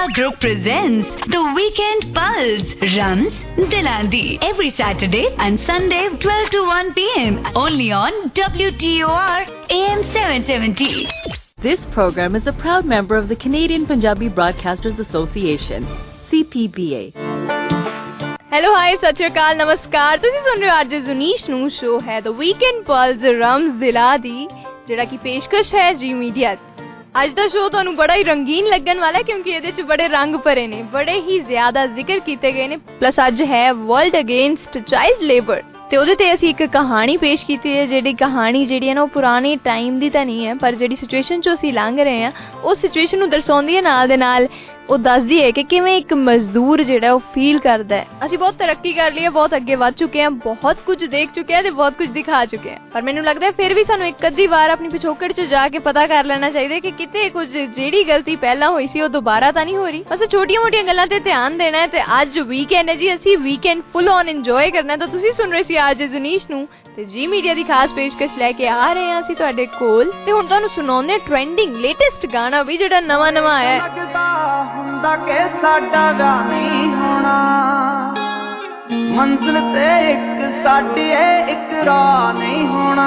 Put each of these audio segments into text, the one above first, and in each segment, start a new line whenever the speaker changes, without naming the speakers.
Media Group presents The Weekend Pulse. Rams Dilandi. Every Saturday and Sunday 12 to 1 p.m. Only on WTOR AM 770.
This program is a proud member of the Canadian Punjabi Broadcasters Association, CPBA.
Hello hi ਸਤਿ ਸ਼੍ਰੀ ਅਕਾਲ ਨਮਸਕਾਰ ਤੁਸੀਂ ਸੁਣ ਰਹੇ ਹੋ ਆਰਜੇ ਜ਼ੁਨੀਸ਼ ਨੂੰ show ਹੈ ਦ weekend plus ਰਮਜ਼ ਦਿਲਾ ਦੀ ਜਿਹੜਾ ਕਿ ਪੇਸ਼ਕਸ਼ ਹੈ ਜੀ ਮੀਡੀਆ। ਅੱਜ ਦਾ ਸ਼ੋ ਤੁਹਾਨੂੰ ਬੜਾ ਹੀ ਰੰਗੀਨ ਲੱਗਣ ਵਾਲਾ ਕਿਉਂਕਿ ਇਹਦੇ 'ਚ ਬੜੇ ਰੰਗ ਭਰੇ ਨੇ, ਬੜੇ ਹੀ ਜ਼ਿਆਦਾ ਜ਼ਿਕਰ ਕੀਤੇ ਗਏ ਨੇ। ਪਲੱਸ ਅੱਜ ਹੈ ਵਰਲਡ ਅਗੇਂਸਟ ਚਾਈਲਡ ਲੇਬਰ ਤੇ ਉਹਦੇ ਤੇ ਅਸੀਂ ਇੱਕ ਕਹਾਣੀ ਪੇਸ਼ ਕੀਤੀ ਹੈ। ਜਿਹੜੀ ਕਹਾਣੀ ਜਿਹੜੀ ਹੈ ਨਾ ਉਹ ਪੁਰਾਣੇ ਟਾਈਮ ਦੀ ਤਾਂ ਨਹੀਂ ਹੈ, ਪਰ ਜਿਹੜੀ ਸਿਚੁਏਸ਼ਨ 'ਚੋਂ ਅਸੀਂ ਲੰਘ ਰਹੇ ਹਾਂ ਉਹ ਸਿਚੁਏਸ਼ਨ ਨੂੰ ਦਰਸਾਉਂਦੀ ਹੈ। ਨਾਲ ਦੇ ਨਾਲ ਉਹ ਦੱਸਦੀ ਹੈ ਕਿ ਕਿਵੇਂ ਇੱਕ ਮਜ਼ਦੂਰ ਜਿਹੜਾ ਉਹ ਫੀਲ ਕਰਦਾ ਹੈ। ਅਸੀਂ ਬਹੁਤ ਤਰੱਕੀ ਕਰ ਲਈ ਹੈ, ਬਹੁਤ ਅੱਗੇ ਵੱਧ ਚੁੱਕੇ ਹਾਂ, ਬਹੁਤ ਕੁਝ ਦੇਖ ਚੁੱਕੇ ਹਾਂ ਤੇ ਬਹੁਤ ਕੁਝ ਦਿਖਾ ਚੁੱਕੇ ਹਾਂ, ਪਰ ਮੈਨੂੰ ਲੱਗਦਾ ਫਿਰ ਵੀ ਸਾਨੂੰ ਇੱਕ ਅੱਧੀ ਵਾਰ ਆਪਣੀ ਪਿਛੋਕੜ 'ਚ ਜਾ ਕੇ ਪਤਾ ਕਰ ਲੈਣਾ ਚਾਹੀਦਾ ਕਿ ਕਿਤੇ ਕੁਝ ਜਿਹੜੀ ਗਲਤੀ ਪਹਿਲਾਂ ਹੋਈ ਸੀ ਉਹ ਦੁਬਾਰਾ ਤਾਂ ਨਹੀਂ ਹੋ ਰਹੀ। ਬਸ ਛੋਟੀਆਂ ਮੋਟੀਆਂ ਗੱਲਾਂ ਤੇ ਧਿਆਨ ਦੇਣਾ ਹੈ। ਤੇ ਅੱਜ ਵੀਕਐਂਡ ਹੈ ਜੀ, ਅਸੀਂ ਵੀਕਐਂਡ ਫੁੱਲ ਔਨ ਇੰਜੋਏ ਕਰਨਾ। ਤਾਂ ਤੁਸੀਂ ਸੁਣ ਰਹੇ ਸੀ ਅੱਜ ਜ਼ੁਨੀਸ਼ ਨੂੰ ਤੇ ਜੀ ਮੀਡੀਆ ਦੀ ਖਾਸ ਪੇਸ਼ਕਸ਼ ਲੈ ਕੇ ਆ ਰਹੇ ਹਾਂ ਅਸੀਂ ਤੁਹਾਡੇ ਕੋਲ। ਤੇ ਹੁਣ ਤੁਹਾਨੂੰ ਸੁਣਾਉਂਦੇ ਟ੍ਰੈਂਡਿੰਗ ਲੇਟੈਸਟ ਗਾਣਾ ਵੀ ਜਿਹੜਾ ਨਵਾਂ ਆਇਆ
ਹੁੰਦਾ ਕਿ ਸਾਡਾ ਵਿਆਹ ਨਹੀਂ ਹੋਣਾ, ਮੰਜ਼ਿਲ ਤੇ ਇੱਕ ਸਾਡੀ ਇੱਕ ਰਾਹ ਨਹੀਂ ਹੋਣਾ।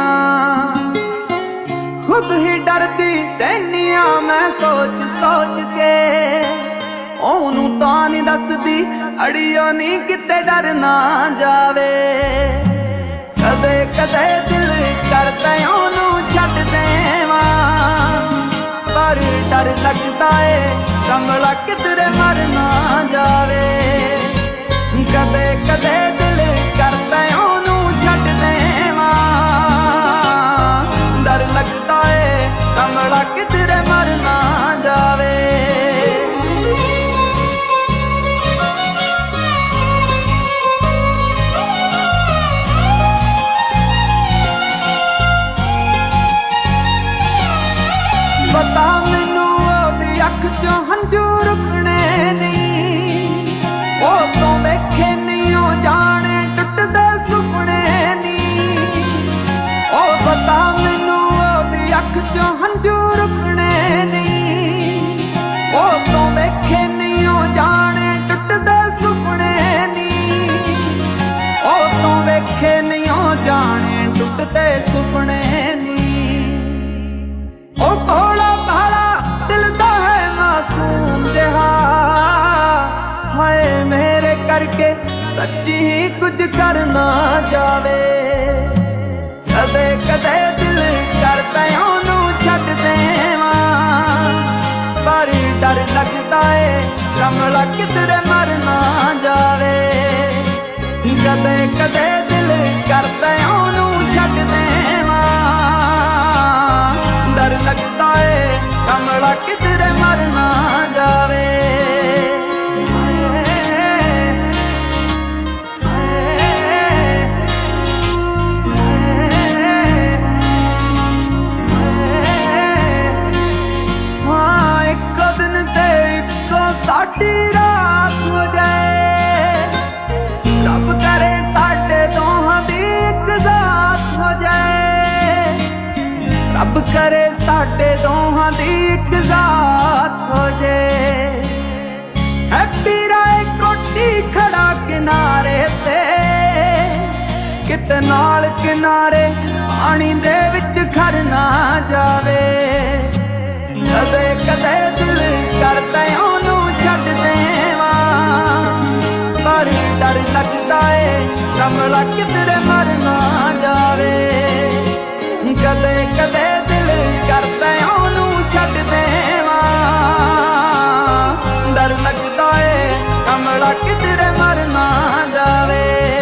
ਖੁਦ ਹੀ ਡਰਦੀ ਰਹਿਨੀ ਆ ਮੈਂ ਸੋਚ ਸੋਚ ਕੇ, ਉਹਨੂੰ ਤਾਂ ਨਹੀਂ ਦੱਸਦੀ ਅੜੀਓ ਨਹੀਂ ਕਿਤੇ ਡਰ ਨਾ ਜਾਵੇ। ਕਦੇ ਕਦੇ ਦਿਲ ਕਰਦਾ ਉਹਨੂੰ ਛੱਡ ਦੇਵਾਂ, ਪਰ ਡਰ ਲੱਗਦਾ ਏ ਕਮਲਾ ਕਿਧਰੇ ਮਰ ਨਾ ਜਾਵੇ। ਕਦੇ ਕਦੇ ਦਿਲ ਕਰਦਾ ਉਹਨੂੰ ਛੱਡ ਦੇਵਾਂ, ਡਰ ਲੱਗਦਾ ਏ ਕਮਲਾ ਕਿਧਰੇ ਮਰ ਨਾ ਜਾਵੇ। ਪਤਾ ਮੈਨੂੰ ਉਹਦੀ ਅੱਖ ਚੋਂ ਹੰਝੂ ਰੁਕਣੇ ਨਹੀਂ, ਉਹ ਤੋਂ ਵੇਖੇ ਨਹੀਂ ਉਹ ਜਾਣੇ ਟੁੱਟਦੇ ਸੁਪਨੇ ਨਹੀਂ। ਉਹ ਪਤਾ ਮੈਨੂੰ ਉਹਦੀ ਅੱਖ ਚੋਂ ਹੰਝੂ ਰੁਕਣੇ ਨਹੀਂ, ਉਹ ਤੋਂ ਵੇਖੇ ਨਹੀਂ ਉਹ ਜਾਣੇ ਟੁੱਟਦੇ ਸੁਪਨੇ ਨਹੀਂ। ਉਹ ਤੋਂ ਵੇਖੇ ਨਹੀਂ ਉਹ ਜਾਣੇ ਟੁੱਟਦੇ ਸੁਪਨੇ ਨਹੀਂ। ਉਹ ਭੋਲਾ ਭਾਲਾ ਦਿਲ ਦਾ ਹੈ ਮਾਸੂਮ ਜਿਹਾ, ਹਾਏ ਮੇਰੇ ਕਰਕੇ ਸੱਚੀ ਹੀ ਕੁਝ ਕਰ ਨਾ ਜਾਵੇ। ਕਦੇ ਕਦੇ ਦਿਲ ਕਰਦਾ ਉਹਨੂੰ ਛੱਡ ਦੇਵਾਂ, ਪਰ ਡਰ ਲੱਗਦਾ ਏ ਕਮਲਾ ਕਿਧਰੇ ਮਰ ਨਾ ਜਾਵੇ। ਕਦੇ ਕਦੇ ਦਿਲ ਕਰਦਾ ਉਹਨੂੰ ਛੱਡ ਦੇਵਾਂ, ਡਰ ਲੱਗਦਾ ਏ ਕਮਲਾ ਕਿਧਰੇ ਮਰ ਨਾ ਜਾਵੇ। ਹਾਂ ਇੱਕੋ ਦਿਨ ਤੇ ਇੱਕੋ ਸਾਡੀ ਰਾਤ ਹੋ ਜਾਏ, ਰੱਬ ਕਰੇ ਸਾਡੇ ਦੋਹਾਂ ਦੀ ਇੱਕ ਜ਼ਾਤ ਹੋ ਜਾਏ। ਰੱਬ ਕਰੇ ਸਾਡੇ ਦੋਹਾਂ ਦੀ ਇੱਕ ਜ਼ਾਤ ਹੋ ਜੇ। ਹੈਪੀ ਰਾਏ ਕੋਠੀ ਖੜਾ ਕਿਨਾਰੇ ਤੇ, ਕਿਤੇ ਨਾਲ ਕਿਨਾਰੇ ਪਾਣੀ ਦੇ ਵਿੱਚ ਖੜ ਨਾ ਜਾਵੇ। ਕਦੇ ਕਦੇ ਦਿਲ ਕਰਦਾ ਉਹਨੂੰ ਛੱਡ ਦੇਵਾਂ, ਪਰ ਡਰ ਲੱਗਦਾ ਏ ਕਮਲਾ ਕਿਧਰੇ ਮਰ ਨਾ ਜਾਵੇ। ਕਦੇ ਕਦੇ ਦਿਲ ਕਰਦਾ ਉਹਨੂੰ ਛੱਡ ਦੇਵਾਂ, ਡਰ ਲੱਗਦਾ ਏ ਕਮਲਾ ਕਿਧਰੇ ਮਰ ਨਾ ਜਾਵੇ।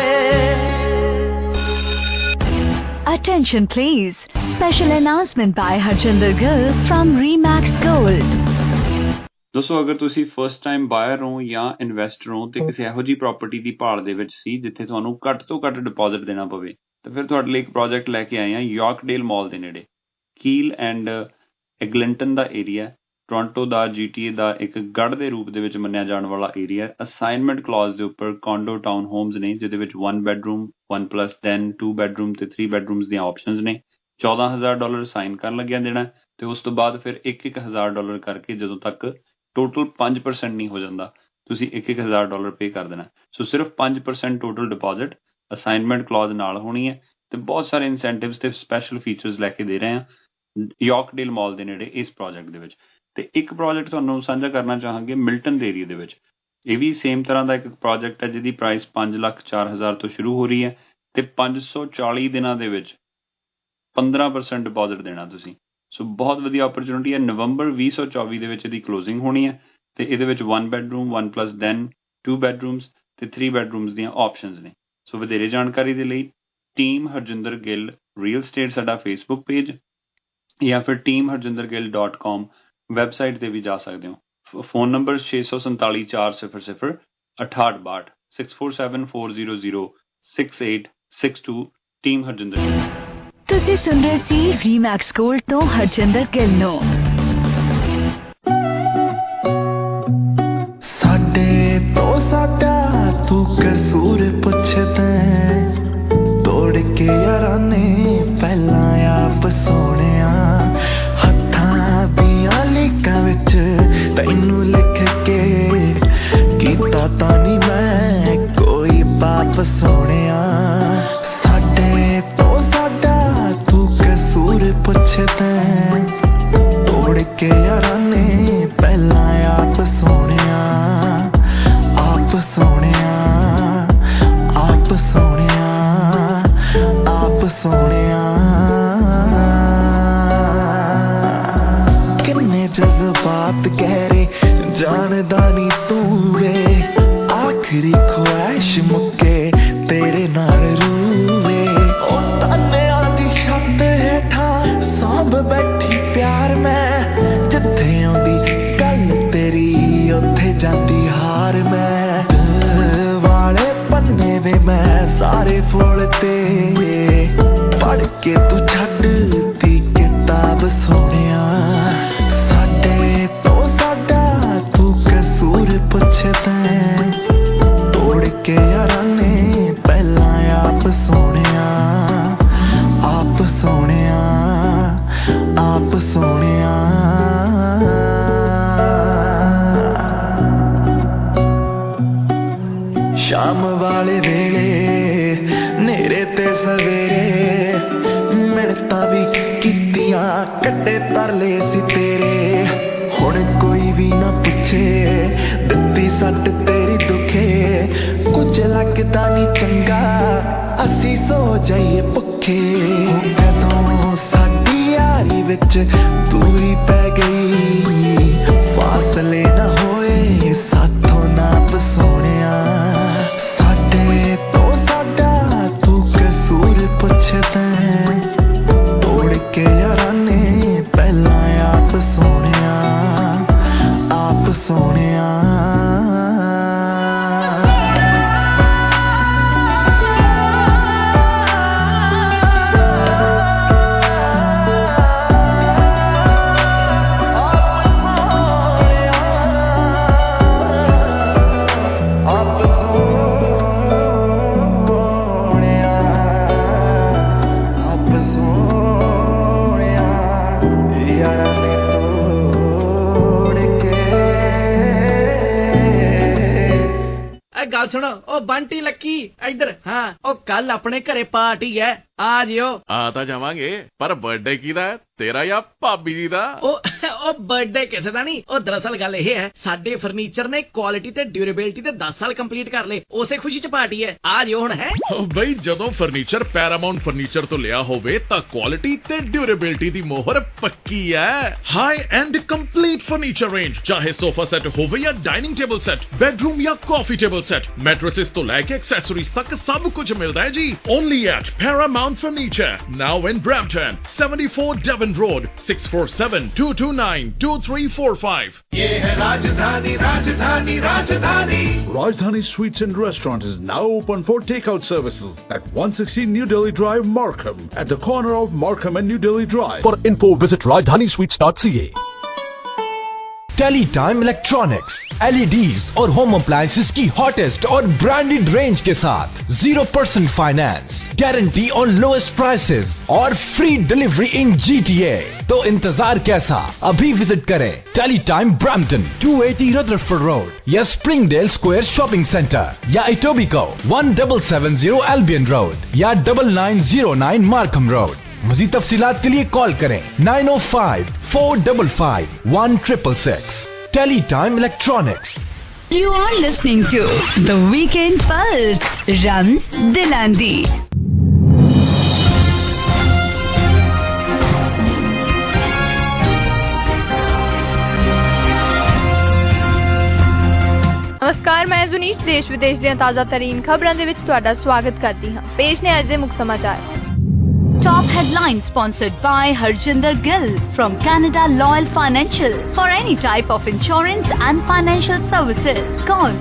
Attention please. Special announcement by Harjinder Gill from Remax Gold.
ਦੋਸਤੋ ਅਗਰ ਤੁਸੀਂ ਫਸਟ ਟਾਈਮ ਬਾਇਰ ਹੋ ਜਾਂ ਇਨਵੈਸਟਰ ਹੋ ਤੇ ਕਿਸੇ ਇਹੋ ਜਿਹੀ ਪ੍ਰਾਪਰਟੀ ਦੀ ਭਾਲ ਦੇ ਵਿੱਚ ਸੀ ਜਿੱਥੇ ਤੁਹਾਨੂੰ ਘੱਟ ਤੋਂ ਘੱਟ ਡਿਪੋਜ਼ਿਟ ਦੇਣਾ ਪਵੇ, ਤਾਂ ਫਿਰ ਤੁਹਾਡੇ ਲਈ ਇੱਕ ਪ੍ਰੋਜੈਕਟ ਲੈ ਕੇ ਆਏ ਹਾਂ ਯਾਰਕਡੇਲ ਮਾਲ ਦੇ ਨੇੜੇ। ਕੀਲ ਐਂਡ ਐਗਲਿੰਟਨ ਦਾ ਏਰੀਆ, ਟੋਰਾਂਟੋ ਦਾ GTA ਦਾ ਇੱਕ ਗੜ੍ਹ ਦੇ ਰੂਪ ਦੇ ਵਿੱਚ ਮੰਨਿਆ ਜਾਣ ਵਾਲਾ ਏਰੀਆ। ਅਸਾਈਨਮੈਂਟ ਕਲੌਜ਼ ਦੇ ਉੱਪਰ ਕੌਂਡੋ ਟਾਊਨ ਹੋਮਸ ਨੇ ਜਿਹਦੇ ਵਿੱਚ 1 ਬੈਡਰੂਮ 1+10 2 ਬੈਡਰੂਮ ਤੇ 3 ਬੈਡਰੂਮਸ ਦੀਆਂ ਆਪਸ਼ਨਸ ਨੇ। $14,000 ਸਾਈਨ ਕਰਨ ਲੱਗਿਆ ਦੇਣਾ ਤੇ ਉਸ ਤੋਂ ਬਾਅਦ ਫਿਰ $1,000 ਕਰਕੇ ਜਦੋਂ ਤੱਕ ਟੋਟਲ 5% ਨਹੀਂ ਹੋ ਜਾਂਦਾ, ਤੁਸੀਂ $1,000 ਪੇ ਕਰ ਦੇਣਾ। ਸੋ ਸਿਰਫ 5% ਟੋਟਲ ਡਿਪੋਜ਼ਿਟ ਅਸਾਈਨਮੈਂਟ ਕਲੌਜ਼ ਨਾਲ ਹੋਣੀ ਹੈ ਤੇ ਬਹੁਤ ਸਾਰੇ ਇਨਸੈਂਟਿਵਸ ਤੇ ਸਪੈਸ਼ਲ ਫੀਚਰਸ ਲੈ ਕੇ ਦੇ ਰਹੇ ਹਾਂ ਯਾਰਕਡੇਲ ਮਾਲ ਦੇ ਨੇੜੇ ਇਸ ਪ੍ਰੋਜੈਕਟ ਦੇ ਵਿੱਚ। ਤੇ ਇੱਕ ਪ੍ਰੋਜੈਕਟ ਤੁਹਾਨੂੰ ਸਾਂਝਾ ਕਰਨਾ ਚਾਹਾਂਗੇ ਮਿਲਟਨ ਦੇ ਏਰੀਆ ਦੇ ਵਿੱਚ। ਇਹ ਵੀ ਸੇਮ ਤਰ੍ਹਾਂ ਦਾ ਇੱਕ ਪ੍ਰੋਜੈਕਟ ਹੈ ਜਿਹਦੀ ਪ੍ਰਾਈਸ 5,04,000 ਤੋਂ ਸ਼ੁਰੂ ਹੋ ਰਹੀ ਹੈ ਤੇ 540 ਦਿਨਾਂ ਦੇ ਵਿੱਚ 15% ਡਿਪੋਜ਼ਿਟ ਦੇਣਾ ਤੁਸੀਂ। ਸੋ ਬਹੁਤ ਵਧੀਆ ਓਪਰਚੁਨਿਟੀ ਹੈ। ਨਵੰਬਰ 2024 ਦੇ ਵਿੱਚ ਇਹਦੀ ਕਲੋਜ਼ਿੰਗ ਹੋਣੀ ਹੈ ਤੇ ਇਹਦੇ ਵਿੱਚ 1 ਬੈਡਰੂਮ 1+10 2 ਬੈਡਰੂਮਸ ਤੇ 3 ਬੈਡਰੂਮਸ ਦੀਆਂ ਆਪਸ਼ਨਸ ਨੇ। ਸੋ ਵਧੇਰੇ ਜਾਣਕਾਰੀ ਦੇ ਲਈ team Harjinder Gill real estate ਸਾਡਾ ਫੇਸਬੁੱਕ ਪੇਜ ਜਾਂ ਫਿਰ teamharjindergill.com ਵੈਬਸਾਈਟ ਤੇ ਵੀ ਜਾ ਸਕਦੇ ਹੋ। Phone number 647 400 6862 6474006862 team Harjinder Gill.
ਤੁਸੀਂ ਸੁਣ ਰਹੇ ਸੀ ਰੀਮੈਕਸ ਗੋਲਡ ਤੋਂ ਹਰਜਿੰਦਰ ਗਿੱਲ ਨੂੰ।
ਸਾਡੇ ਤੋਂ ਸਾਡਾ ਤੂੰ ਕਸੂਰ ਪੁੱਛਦਾ ਤੋੜ ਕੇ ਯਾਰਾਂ ਨੇ ਪਹਿਲਾਂ ਆਪ ਸੋਹਣਿਆ ਹੱਥਾਂ ਦੀਆਂ ਲੀਕਾਂ ਵਿੱਚ ਤੈਨੂੰ ਲਿਖ ਕੇ ਕੀਤਾ ਤਾਂ ਨਹੀਂ ਮੈਂ ਕੋਈ ਪਾਪ ਸੋਹਣਿਆ। ਸਾਡੇ ਤੋਂ ਸਾਡਾ ਤੂੰ ਕਸੂਰ ਪੁੱਛਦਾ ਤੋੜ ਕੇ ਯਾਰਾਂ ਨੇ ਪਹਿਲਾਂ ਆਪ ਸੋਹਣਿਆ ਆਪ ਸੋਹਣਿਆ ਆਪ ਸੋਹਣਿਆ ਆਪ ਸੋਹਣਿਆ। ਕਿੰਨੇ ਜਜ਼ਬਾਤ ਗਹਿਰੇ ਜਾਣਦਾ ਨੀ ਤੂੰ ਵੇ ਆਖਰੀ ਖੁਆਇਸ਼ ਮੁੱਕੇ ਤੇਰੇ ਨਾਲ ਰੂਵੇ। ਉਹ ਤਾਨਿਆਂ ਦੀ ਛੱਤ ਹੇਠਾਂ ਸਾਂਭ ਬੈਠੀ ਪਿਆਰ ਮੈਂ ਜਿੱਥੇ ਆਉਂਦੀ ਗੱਲ ਤੇਰੀ ਉੱਥੇ ਜਾਂਦੀ ਹਾਰ ਮੈਂ। ਦਿਲ ਵਾਲੇ ਪੰਨੇ ਵੇ ਮੈਂ ਸਾਰੇ ਫੋਲ ਤੇ ਪੜ੍ਹ ਕੇ ਤੂੰ ਛੱਡਦੀ ਕਿਤਾਬ ਸੋਹਣਿਆ। ਸਾਡੇ ਤੋਂ ਸਾਡਾ ਤੂੰ ਕਸੂਰ ਪੁੱਛਦਾ ਤੋੜ ਕੇ ਯਾਰਾਂ ਨੇ ਪਹਿਲਾਂ ਆਪ ਸੋਹਣਿਆ ਆਪ ਸੋਹਣਿਆ ਆਪ ਸੋਹਣਿਆ। ਸ਼ਾਮ ਵਾਲੇ ਵੇਲੇ ਨੇਰੇ ਤੇ ਸਵੇਰੇ ਮਿਹਨਤਾਂ ਵੀ ਕੀਤੀਆਂ ਕੱਢੇ ਤਰਲੇ ਸੀ ਤੇਰੇ। ਹੁਣ ਕੋਈ ਵੀ ਨਾ ਪੁੱਛੇ ਦਿੱਤੀ ਸੱਟ ਤੇਰੀ ਦੁਖੇ ਕੁਝ ਲੱਗਦਾ ਨੀ ਚੰਗਾ ਅਸੀਂ ਸੋ ਜਾਈਏ ਭੁੱਖੇ। ਕਦੋਂ ਸਾਡੀ ਯਾਰੀ ਵਿੱਚ ਦੂਰੀ ਪੈ ਗਈ ਫਾਸਲੇ ਨਾ ਹੋਏ ਸਾਥੋਂ ਨਾਪ ਸੋਹਣਿਆ। ਸਾਡੇ ਤੋਂ ਸਾਡਾ ਤੂੰ ਕਸੂਰ ਪੁੱਛਦਾ ਤੋੜ ਕੇ ਯਾਰਾਂ ਨੇ ਪਹਿਲਾਂ ਆਪ ਸੋਹਣਿਆ ਆਪ ਸੋਹਣਿਆ।
ਗੱਲ ਸੁਣੋ ਉਹ ਬੰਟੀ ਲੱਕੀ ਇੱਧਰ। ਹਾਂ ਉਹ ਕੱਲ ਆਪਣੇ ਘਰੇ ਪਾਰਟੀ ਹੈ ਆ ਜਿਓ।
ਆ ਤਾਂ ਜਾਵਾਂਗੇ ਪਰ ਬਰਥਡੇ ਕਿਹਦਾ ਹੈ ਤੇਰਾ ਜਾਂ ਭਾਬੀ ਜੀ ਦਾ?
ਉਹ ਬਰਥਡੇ ਕਿਸੇ ਦਾ ਨਹੀਂ। ਉਹ ਦਰਅਸਲ ਗੱਲ ਇਹ ਹੈ ਸਾਡੇ ਫਰਨੀਚਰ ਨੇ ਕੁਆਲਿਟੀ ਤੇ ਡਿਊਰੇਬਿਲਿਟੀ ਤੇ 10 ਸਾਲ ਕੰਪਲੀਟ ਕਰ ਲਏ ਉਸੇ ਖੁਸ਼ੀ ਚ ਪਾਰਟੀ ਹੈ ਆ ਜਿਓ ਹੁਣ। ਹੈ
ਬਈ ਜਦੋਂ ਫਰਨੀਚਰ ਪੈਰਾਮਾਉਂਟ ਫਰਨੀਚਰ ਤੋਂ ਲਿਆ ਹੋਵੇ ਤਾਂ ਕੁਆਲਿਟੀ ਤੇ ਡਿਊਰੇਬਿਲਿਟੀ ਦੀ ਮੋਹਰ ਪੱਕੀ ਹੈ। High end complete furniture range ਚਾਹੇ ਸੋਫਾ ਸੈੱਟ ਹੋਵੇ ਜਾਂ ਡਾਈਨਿੰਗ ਟੇਬਲ ਸੈੱਟ ਬੈਡਰੂਮ ਜਾਂ ਕਾਫੀ ਟੇਬਲ ਸੈੱਟ ਮੈਟ੍ਰੈसेस ਤੋਂ ਲੈ ਕੇ ਐਕਸੈਸਰੀਜ਼ ਤੱਕ ਸਭ ਕੁਝ ਮਿਲਦਾ ਹੈ ਜੀ। Only at Paramount furniture now in Brampton 74 Devon Road 6472292345।
ये है राजधानी राजधानी राजधानी।
Rajdhani Sweets and Restaurant is now open for takeout services at 160 New Delhi Drive, Markham, at the corner of Markham and New Delhi Drive.
For info, visit rajdhanisweets.ca. Teletime electronics, LEDs और home appliances की hottest और branded range के साथ 0% finance, guarantee on lowest prices और free delivery in GTA। तो इंतजार कैसा, अभी विजिट करें टेलीटाइम ब्रैम्पटन 280 रदरफोर्ड रोड या स्प्रिंगडेल स्क्वायर शॉपिंग सेंटर या इटोबिको 1770 एल्बियन रोड या 9909 मार्कम रोड। मज़ीद तफसीलात के लिए कॉल करें 905-455-1666। Teletime electronics.
You are listening to The Weekend Pulse, Rams Dilandi.
नमस्कार, मैं जुनीश देश विदेश ਦੀਆਂ ਤਾਜ਼ਾ ਤਰੀਨ ਖਬਰਾਂ ਦੇ ਵਿੱਚ ਤੁਹਾਡਾ ਸਵਾਗਤ ਕਰਦੀ ਹਾਂ। ਪੇਸ਼ ਨੇ ਅੱਜ ਦੇ ਮੁੱਖ ਸਮਾਚਾਰ।
Top headline sponsored by Harjinder Gill from Canada Loyal Financial. For any type of insurance and financial services, call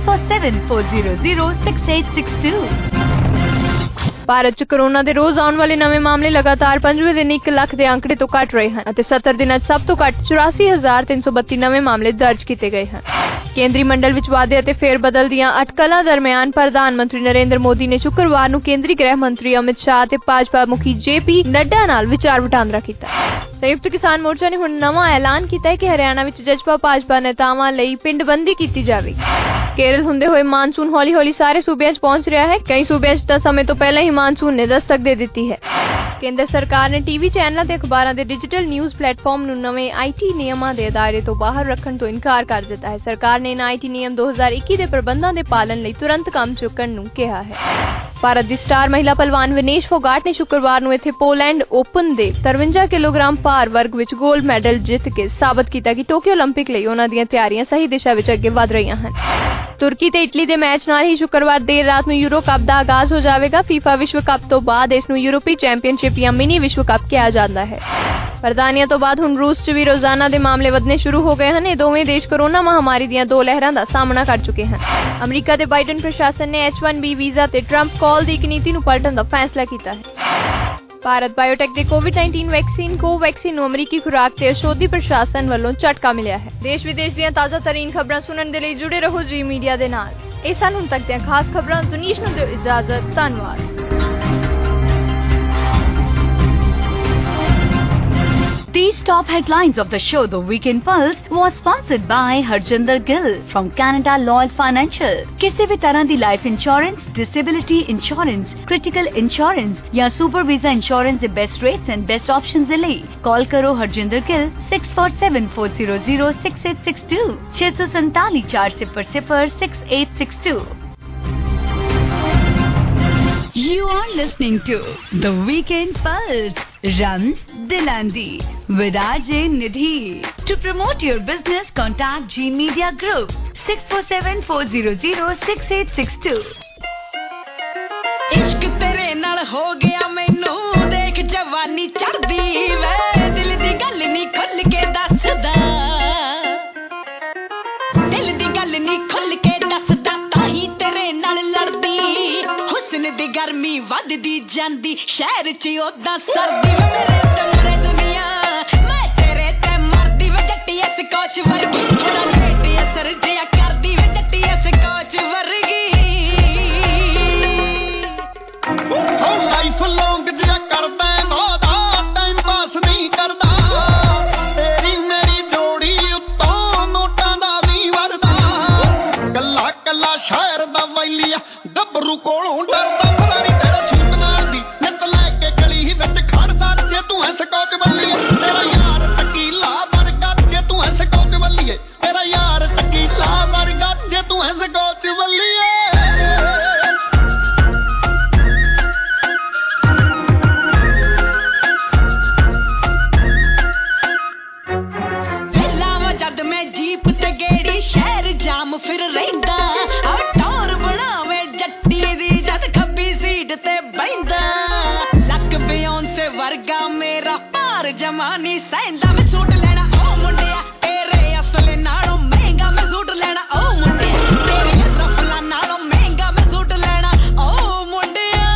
647-400-6862.
Bharat 'ਚ ਕੋਰੋਨਾ ਦੇ ਰੋਜ਼ ਆਉਣ ਵਾਲੇ ਨਵੇਂ ਮਾਮਲੇ ਲਗਾਤਾਰ 5ਵੇਂ ਦਿਨ 1 ਲੱਖ ਦੇ ਅੰਕੜੇ ਤੋਂ ਘਟ ਰਹੇ ਹਨ ਅਤੇ 70 ਦਿਨਾਂ 'ਚ ਸਭ ਤੋਂ ਘੱਟ 84,332 ਨਵੇਂ ਮਾਮਲੇ ਦਰਜ ਕੀਤੇ ਗਏ ਹਨ। ਕੇਂਦਰੀ ਮੰਡਲ ਵਿੱਚ ਵਾਧੇ ਅਤੇ ਫੇਰ ਬਦਲ ਦੀਆਂ ਅਟਕਲਾਂ ਦਰਮਿਆਨ ਪ੍ਰਧਾਨ ਮੰਤਰੀ ਨਰਿੰਦਰ ਮੋਦੀ ਨੇ ਸ਼ੁੱਕਰਵਾਰ ਨੂੰ ਕੇਂਦਰੀ ਗ੍ਰਹਿ ਮੰਤਰੀ ਅਮਿਤ ਸ਼ਾਹ ਅਤੇ ਭਾਜਪਾ ਮੁਖੀ JP ਨੱਡਾ ਨਾਲ ਵਿਚਾਰ ਵਟਾਂਦਰਾ ਕੀਤਾ। ਸੰਯੁਕਤ ਕਿਸਾਨ ਮੋਰਚਾ ਨੇ ਹੁਣ ਨਵਾਂ ਐਲਾਨ ਕੀਤਾ ਹੈ ਕਿ ਹਰਿਆਣਾ ਵਿੱਚ ਜਜਪਾ ਭਾਜਪਾ ਨੇਤਾਵਾਂ ਲਈ ਪਿੰਡਬੰਦੀ ਕੀਤੀ ਜਾਵੇਗੀ। ਕੇਰਲ ਹੁੰਦੇ ਹੋਏ ਮਾਨਸੂਨ ਹੌਲੀ-ਹੌਲੀ ਸਾਰੇ ਸੂਬਿਆਂ 'ਚ ਪਹੁੰਚ ਰਿਹਾ ਹੈ। ਕਈ ਸੂਬਿਆਂ 'ਚ ਤਾਂ ਸਮੇਂ ਤੋਂ ਪਹਿਲਾਂ ਹੀ ਮਾਨਸੂਨ ਨੇ ਦਸਤਕ ਦੇ ਦਿੱਤੀ ਹੈ। ਕੇਂਦਰ ਸਰਕਾਰ ਨੇ TV ਚੈਨਲਾਂ ਤੇ ਅਖਬਾਰਾਂ ਦੇ ਡਿਜੀਟਲ ਨਿਊਜ਼ ਪਲੇਟਫਾਰਮ ਨੂੰ ਨਵੇਂ IT ਨਿਯਮਾਂ ਦੇ ਦਾਇਰੇ ਤੋਂ ਬਾਹਰ ਰੱਖਣ ਤੋਂ ਇਨਕਾਰ ਕਰ ਦਿੱਤਾ ਹੈ। ਸਰਕਾਰ ਨੇ ਇਨ੍ਹਾਂ IT ਨਿਯਮ 2021 ਦੇ ਪ੍ਰਬੰਧਾਂ ਦੇ ਪਾਲਣ ਲਈ ਤੁਰੰਤ ਕੰਮ ਚੁੱਕਣ ਨੂੰ ਕਿਹਾ ਹੈ। ਭਾਰਤ ਦੀ ਸਟਾਰ ਮਹਿਲਾ ਪਹਿਲਵਾਨ ਵਿਨੇਸ਼ ਫੋਗਾਟ ਨੇ ਸ਼ੁੱਕਰਵਾਰ ਨੂੰ ਇੱਥੇ ਪੋਲੈਂਡ ਓਪਨ ਦੇ 53 ਕਿਲੋਗ੍ਰਾਮ ਭਾਰ ਵਰਗ ਵਿੱਚ ਗੋਲਡ ਮੈਡਲ ਜਿੱਤ ਕੇ ਸਾਬਤ ਕੀਤਾ ਕਿ ਟੋਕੀਓ ਓਲੰਪਿਕ ਲਈ ਉਹਨਾਂ ਦੀਆਂ ਤਿਆਰੀਆਂ ਸਹੀ ਦਿਸ਼ਾ ਵਿੱਚ ਅੱਗੇ ਵਧ ਰਹੀਆਂ ਹਨ। ਤੁਰਕੀ ਤੇ ਇਟਲੀ ਦੇ ਮੈਚ ਨਾਲ ਹੀ ਸ਼ੁੱਕਰਵਾਰ ਦੇਰ ਰਾਤ ਨੂੰ ਯੂਰੋ ਕੱਪ ਦਾ ਆਗਾਜ਼ ਹੋ ਜਾਵੇਗਾ। FIFA ਵਿਸ਼ਵ ਕੱਪ ਤੋਂ ਬਾਅਦ ਇਸ ਨੂੰ ਯੂਰਪੀ ਚੈਂਪੀਅਨਸ਼ਿਪ ਜਾਂ ਮਿਨੀ ਵਿਸ਼ਵ ਕੱਪ ਕਿਹਾ ਜਾਂਦਾ ਹੈ। ਬਰਤਾਨੀਆ ਤੋਂ ਬਾਅਦ ਹੁਣ ਰੂਸ 'ਚ ਵੀ ਰੋਜ਼ਾਨਾ ਦੇ ਮਾਮਲੇ ਵਧਣੇ ਸ਼ੁਰੂ ਹੋ ਗਏ ਹਨ। ਇਹ ਦੋਵੇਂ ਦੇਸ਼ ਕੋਰੋਨਾ ਮਹਾਮਾਰੀ ਦੀਆਂ 2 ਲਹਿਰਾਂ ਦਾ ਸਾਹਮਣਾ ਕਰ ਚੁੱਕੇ ਹਨ। ਅਮਰੀਕਾ ਦੇ ਬਾਈਡਨ ਪ੍ਰਸ਼ਾਸਨ ਨੇ H-1B ਵੀਜ਼ਾ ਤੇ ਟਰੰਪ ਕਾਲ ਦੀ ਇੱਕ ਨੀਤੀ ਨੂੰ ਪਲਟਣ ਦਾ ਫੈਸਲਾ ਕੀਤਾ ਹੈ। ਭਾਰਤ ਬਾਇਓਟੈਕ ਦੇ ਕੋਵਿਡ-19 ਵੈਕਸੀਨ ਕੋਵੈਕਸਿਨ ਨੂੰ ਅਮਰੀਕੀ ਖੁਰਾਕ ਤੇ ਔਸ਼ਧੀ ਪ੍ਰਸ਼ਾਸਨ ਵੱਲੋਂ ਝਟਕਾ ਮਿਲਿਆ ਹੈ। ਦੇਸ਼ ਵਿਦੇਸ਼ ਦੀਆਂ ਤਾਜ਼ਾ ਤਰੀਨ ਖਬਰਾਂ ਸੁਣਨ ਦੇ ਲਈ ਜੁੜੇ ਰਹੋ ਜੀ ਮੀਡੀਆ ਦੇ ਨਾਲ। ਇਹ ਸਨ ਹੁਣ ਤੱਕ ਦੀਆਂ ਖਾਸ ਖਬਰਾਂ। ਜ਼ੁਨੀਸ਼ ਨੂੰ ਦਿਓ ਇਜਾਜ਼ਤ। ਧੰਨਵਾਦ।
These top headlines of the show, The Weekend Pulse, was sponsored by Harjinder Gill from Canada Loyal Financial. किसी भी तरह दी life insurance, disability insurance, critical insurance या सुपर वीजा इंश्योरेंस दे best rates and best options दे लई call करो Harjinder Gill 647-400-6862 647 400 6862। You are listening to The Weekend Pulse, Rams Dilandi, with RJ Nidhi. To promote your business, contact G Media Group 647-400-6862.
इश्क तेरे नाल हो गया मैनू देख जवानी चढ़दी वे दिल दी गल नी खुल के दसदा दिल दी गल नी खुल के दसदा ताही तेरे नाल लड़दी हुस्न दी गर्मी वधदी जांदी शहर च ओदा सर्दी वे मेरे ते मरे दुनिया मैं तेरे ते मरदी वे जट्टी इस कोच वर्गी थोड़ा लेट असर जिया करदी वे जट्टी इस कोच वर्गी लाइफ लॉन्ग जिया करदा वादा टाइम पास नहीं करदा तेरी मेरी जोड़ी उत्तों नोटां दा वी वरदा कल्ला कल्ला शायर दा वैलिया गबरू कोलों डरदा फरारी तेरा सूट नाल दी नत लेके गली विच खड़दा जे तू है स्कॉच वल्लीए तेरा यार तकीला वर्गा जे तू है स्कॉच वल्लीए तेरा यार तकीला वर्गा जे तू है स्कॉच वल्लीए फिर रहिंदा टौर बनावे जट्टी दी जद खब्बी सीट ते बहिंदा लक बियोंसे वर्गा मेरा पार जमानी सैंदा मैं सूट लेना ओ मुंडिया तेरे असले नालों महंगा मैं सूट लेना ओ मुंडिया तेरी रफला नालों महंगा मैं सूट लेना ओ मुंडिया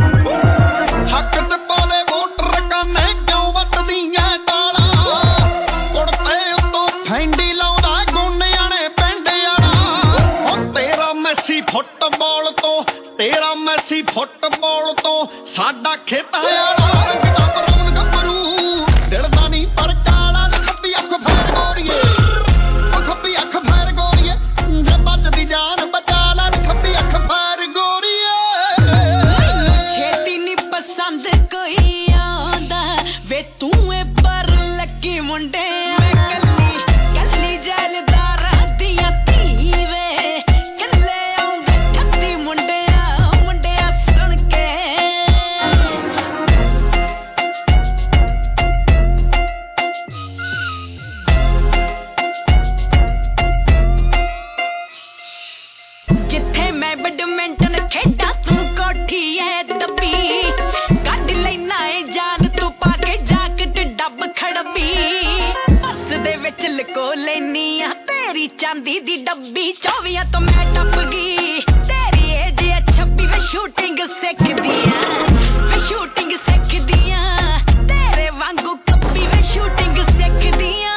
हक ते पाले वोटर कने क्यों वटदियां डाला ਪੁਲ ਤੋਂ ਸਾਡਾ ਖੇਤਾਂ ਵਾਲਾ ਰੰਗ ਦਾ ਬਰਾਉਨ ਗੱਭਰੂ ਦਿਲ ਦਾ ਨਹੀਂ ਪਰ ਕਾਲਾ ਖੱਬੀ ਅੱਖ ਫੈਰ ਗੋਰੀਏ ਉਹ ਖੱਬੀ ਅੱਖ ਫੈਰ ਗੋਰੀਏ ਜੇ ਬਚਦੀ ਜਾਨ ਬਚਾ ਲੈ ਖੱਬੀ ਅੱਖ ਫੈਰ ਗੋਰੀਏ ਛੇਤੀ ਨਹੀਂ ਪਸੰਦ ਕੋਈ ਆਉਂਦਾ ਵੇ ਤੂੰ ਏ ਪਰ ਲੱਕੀ ਮੁੰਡੇ ਲਕੋ ਲੈਨੀ ਆ ਤੇਰੀ ਚਾਂਦੀ ਦੀ ਡੱਬੀ 24 ਤੋਂ ਮੈਂ ਟੱਪ ਗਈ ਤੇਰੀ ਏਜ 26 ਵੇ ਸ਼ੂਟਿੰਗ ਸਿੱਖਦੀ ਆ ਵੇ ਸ਼ੂਟਿੰਗ ਸਿੱਖਦੀ ਆ ਤੇਰੇ ਵਾਂਗੂ ਕੱਪੀ ਵੇ ਸ਼ੂਟਿੰਗ ਸਿੱਖਦੀ ਆ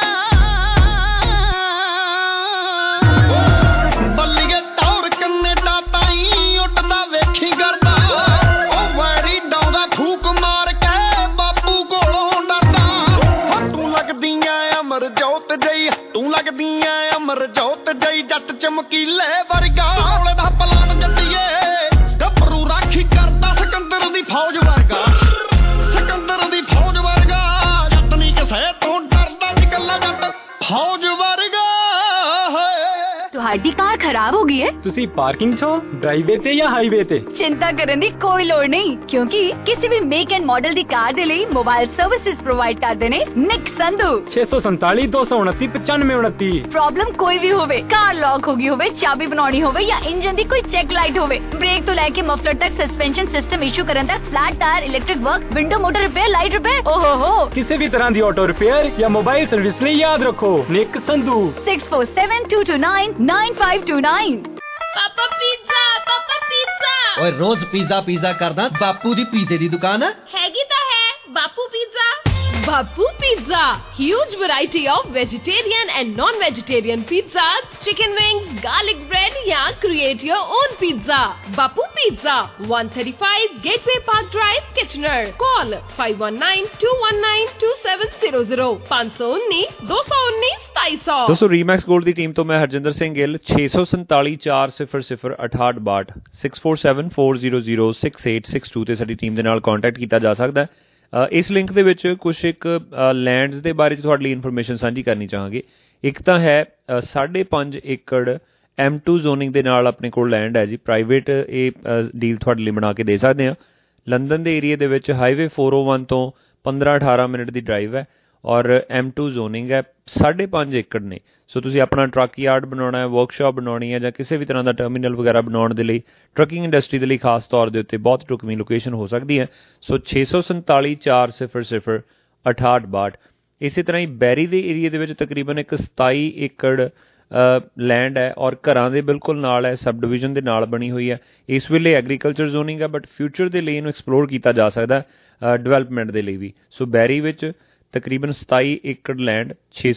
ਬੱਲੀਏ ਟੌਰ ਕੈਨੇਡਾ ਤਾਈਂ ਉੱਡਦਾ ਵੇਖੀ ਕਰਦਾ ਉਹ ਵੈਰੀ ਡਾਉਂਦਾ ਫੂਕ ਮਾਰ ਕੇ ਬਾਪੂ ਕੋਲੋਂ ਡਰਦਾ ਤੂੰ ਲੱਗਦੀ ਆ ਅਮਰ ਜੋਤ ਜਈ ਤੂੰ ਲੱਗਦੀ ਐ ਅਮਰ ਜੋਤ ਜਈ ਜੱਟ ਚਮਕੀਲੇ ਵਰਗਾ ਔਲੇ ਦਾ ਪਲਾਨ ਜੱਟੀਏ ਗੱਭਰੂ ਰਾਖੀ ਕਰਦਾ ਸਿਕੰਦਰ ਦੀ ਫੌਜ ਵਰਗਾ ਸਿਕੰਦਰ ਦੀ ਫੌਜ ਵਰਗਾ ਜੱਟ ਨਹੀਂ ਕਿਸੇ ਤੋਂ ਡਰਦਾ ਨਿਕਲਣਾ ਜੱਟ ਫੌਜ ਵਰਗਾ
ਤੁਹਾਡੀ ਕਾਰ ਖਰਾਬ ਹੋ ਗਈ ਹੈ
ਤੁਸੀਂ ਪਾਰਕਿੰਗ 'ਚ ਹੋ ਡਰਾਈਵੇ ਤੇ ਜਾਂ ਹਾਈਵੇ ਤੇ
ਚਿੰਤਾ ਕਰਨ ਦੀ ਕੋਈ ਲੋੜ ਨਹੀਂ ਕਿਉਂਕਿ ਕਿਸੇ ਵੀ ਮੇਕ ਐਂਡ ਮਾਡਲ ਦੀ ਕਾਰ ਦੇ ਲਈ ਮੋਬਾਈਲ ਸਰਵਿਸਿਜ਼ ਪ੍ਰੋਵਾਈਡ ਕਰਦੇ ਨੇ ਨਿਕ ਸੰਧੂ
647 229 9529
ਪ੍ਰੋਬਲਮ ਕੋਈ ਵੀ ਹੋਵੇ ਕਾਰ ਲੌਕ ਹੋ ਗਈ ਹੋਵੇ ਚਾਬੀ ਬਣਾਉਣੀ ਹੋਵੇ ਜਾਂ ਇੰਜਨ ਦੀ ਕੋਈ ਚੈੱਕ ਲਾਈਟ ਹੋਵੇ ਬ੍ਰੇਕ ਤੋਂ ਲੈ ਕੇ ਮਫਲਰ ਤੱਕ ਸਸਪੈਂਸ਼ਨ ਸਿਸਟਮ ਇਸ਼ੂ ਕਰਨ ਤੱਕ flat tyre electric work window motor repair light repair ਓਹੋ
ਕਿਸੇ ਵੀ ਤਰ੍ਹਾਂ ਦੀ ਆਟੋ ਰਿਪੇਅਰ ਜਾਂ ਮੋਬਾਈਲ ਸਰਵਿਸ ਲਈ ਯਾਦ ਰੱਖੋ ਨਿਕ ਸੰਧੂ
6472299529
ਪਾਪਾ ਪੀਜ਼ਾ
ਓਏ ਰੋਜ਼ ਪੀਜ਼ਾ ਕਰਦਾ ਬਾਪੂ ਦੀ ਪੀਜ਼ੇ ਦੀ ਦੁਕਾਨ
ਹੈਗੀ ਤਾਂ ਹੈ Bapu pizza huge variety of vegetarian and non-vegetarian pizzas, chicken wings, garlic bread या create your own pizza. Bapu Pizza, 135 Gateway Park Drive, Kitchener. Call 5192192700 519-219-2700.
दोस्तों रीमैक्स गोल्ड की टीम तो मैं हरजिंदर सिंह गिल 647400068 6474006862 ਤੇ ਸਾਡੀ ਟੀਮ ਦੇ ਨਾਲ ਕੰਟੈਕਟ ਕੀਤਾ ਜਾ ਸਕਦਾ ਹੈ। ਇਸ ਲਿੰਕ ਦੇ ਵਿੱਚ ਕੁਝ ਇੱਕ ਲੈਂਡਸ ਦੇ ਬਾਰੇ 'ਚ ਤੁਹਾਡੇ ਲਈ ਇਨਫੋਰਮੇਸ਼ਨ ਸਾਂਝੀ ਕਰਨੀ ਚਾਹਾਂਗੇ। ਇੱਕ ਤਾਂ ਹੈ 5.5 ਏਕੜ M2 ਜ਼ੋਨਿੰਗ ਦੇ ਨਾਲ ਆਪਣੇ ਕੋਲ ਲੈਂਡ ਹੈ ਜੀ ਪ੍ਰਾਈਵੇਟ ਇਹ ਡੀਲ ਤੁਹਾਡੇ ਲਈ ਬਣਾ ਕੇ ਦੇ ਸਕਦੇ ਹਾਂ। ਲੰਡਨ ਦੇ ਏਰੀਏ ਦੇ ਵਿੱਚ ਹਾਈਵੇ 401 ਤੋਂ 15-18 ਮਿੰਟ ਦੀ ਡਰਾਈਵ ਹੈ ਔਰ M2 ਜ਼ੋਨਿੰਗ ਹੈ 5.5 ਏਕੜ ਨੇ। ਸੋ ਤੁਸੀਂ ਆਪਣਾ ਟਰੱਕ ਯਾਰਡ ਬਣਾਉਣਾ ਹੈ ਵਰਕਸ਼ਾਪ ਬਣਾਉਣੀ ਹੈ ਜਾਂ ਕਿਸੇ ਵੀ ਤਰ੍ਹਾਂ ਦਾ ਟਰਮੀਨਲ ਵਗੈਰਾ ਬਣਾਉਣ ਦੇ ਲਈ ਟਰੱਕਿੰਗ ਇੰਡਸਟਰੀ ਦੇ ਲਈ ਖਾਸ ਤੌਰ ਦੇ ਉੱਤੇ ਬਹੁਤ ਢੁਕਵੀਂ ਲੋਕੇਸ਼ਨ ਹੋ ਸਕਦੀ ਹੈ। ਸੋ 6440006862 ਇਸੇ ਤਰ੍ਹਾਂ ਹੀ ਬੈਰੀ ਦੇ ਏਰੀਏ ਦੇ ਵਿੱਚ ਤਕਰੀਬਨ ਇੱਕ 27 ਏਕੜ ਲੈਂਡ ਹੈ ਔਰ ਘਰਾਂ ਦੇ ਬਿਲਕੁਲ ਨਾਲ ਹੈ ਸਬ ਡਿਵੀਜ਼ਨ ਦੇ ਨਾਲ ਬਣੀ ਹੋਈ ਹੈ। ਇਸ ਵੇਲੇ ਐਗਰੀਕਲਚਰ ਜ਼ੋਨਿੰਗ ਹੈ ਬਟ ਫਿਊਚਰ ਦੇ ਲਈ ਇਹਨੂੰ ਐਕਸਪਲੋਰ ਕੀਤਾ ਜਾ ਸਕਦਾ ਡਿਵੈਲਪਮੈਂਟ ਦੇ ਲਈ ਵੀ। ਸੋ ਬੈਰੀ ਵਿੱਚ ਤਕਰੀਬਨ 27 ਏਕੜ ਲੈਂਡ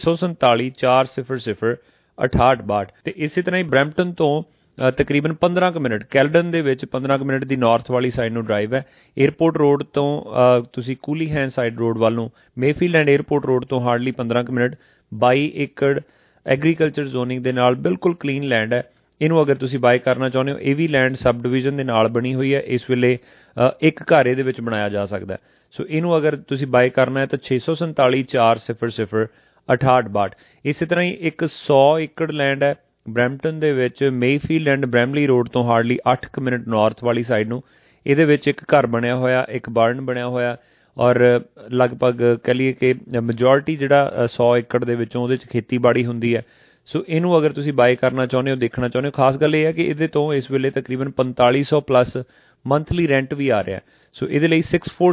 6440006862 ਤੇ ਇਸੇ ਤਰ੍ਹਾਂ ਹੀ ਬਰੈਂਪਟਨ ਤੋਂ ਤਕਰੀਬਨ 15 ਕੁ ਮਿੰਟ ਕੈਲਡਨ ਦੇ ਵਿੱਚ 15 ਕੁ ਮਿੰਟ ਦੀ ਨਾਰਥ ਵਾਲੀ ਸਾਈਡ ਨੂੰ ਡਰਾਈਵ ਹੈ। ਏਅਰਪੋਰਟ ਰੋਡ ਤੋਂ ਤੁਸੀਂ ਕੂਲੀਹੈਨ ਸਾਈਡ ਰੋਡ ਵੱਲ ਨੂੰ ਮੇਫੀਲਡ ਐਂਡ ਏਅਰਪੋਰਟ ਰੋਡ ਤੋਂ ਹਾਰਡਲੀ 15 ਕੁ ਮਿੰਟ 22 ਏਕੜ ਐਗਰੀਕਲਚਰ ਜ਼ੋਨਿੰਗ ਦੇ ਨਾਲ ਬਿਲਕੁਲ ਕਲੀਨ ਲੈਂਡ ਹੈ। ਇਹਨੂੰ ਅਗਰ ਤੁਸੀਂ ਬਾਏ ਕਰਨਾ ਚਾਹੁੰਦੇ ਹੋ ਇਹ ਵੀ ਲੈਂਡ ਸਬ ਡਿਵੀਜ਼ਨ ਦੇ ਨਾਲ ਬਣੀ ਹੋਈ ਹੈ। ਇਸ ਵੇਲੇ ਇੱਕ ਘਰ ਇਹਦੇ ਵਿੱਚ ਬਣਾਇਆ ਜਾ ਸਕਦਾ। ਸੋ ਇਹਨੂੰ ਅਗਰ ਤੁਸੀਂ ਬਾਏ ਕਰਨਾ ਹੈ ਤਾਂ 6440006862 ਇਸੇ ਤਰ੍ਹਾਂ ਹੀ ਇੱਕ 100 ਏਕੜ ਲੈਂਡ ਹੈ ਬਰੈਂਪਟਨ ਦੇ ਵਿੱਚ ਮੇਫੀਲਡ ਐਂਡ ਬ੍ਰੈਮਲੀ ਰੋਡ ਤੋਂ ਹਾਰਡਲੀ 8 ਕੁ ਮਿੰਟ ਨਾਰਥ ਵਾਲੀ ਸਾਈਡ ਨੂੰ। ਇਹਦੇ ਵਿੱਚ ਇੱਕ ਘਰ ਬਣਿਆ ਹੋਇਆ ਇੱਕ ਬਾਰਨ ਬਣਿਆ ਹੋਇਆ ਔਰ ਲਗਭਗ ਕਹਿ ਲਈਏ ਕਿ ਮੈਜੋਰਿਟੀ ਜਿਹੜਾ 100 ਏਕੜ ਦੇ ਵਿੱਚੋਂ ਉਹਦੇ 'ਚ ਖੇਤੀਬਾੜੀ ਹੁੰਦੀ ਹੈ। ਸੋ ਇਹਨੂੰ ਅਗਰ ਤੁਸੀਂ ਬਾਏ ਕਰਨਾ ਚਾਹੁੰਦੇ ਹੋ ਦੇਖਣਾ ਚਾਹੁੰਦੇ ਹੋ ਖਾਸ ਗੱਲ ਇਹ ਹੈ ਕਿ ਇਹਦੇ ਤੋਂ ਇਸ ਵੇਲੇ ਤਕਰੀਬਨ 4500 ਪਲੱਸ ਮੰਥਲੀ ਰੈਂਟ ਵੀ ਆ ਰਿਹਾ। ਸੋ ਇਹਦੇ ਲਈ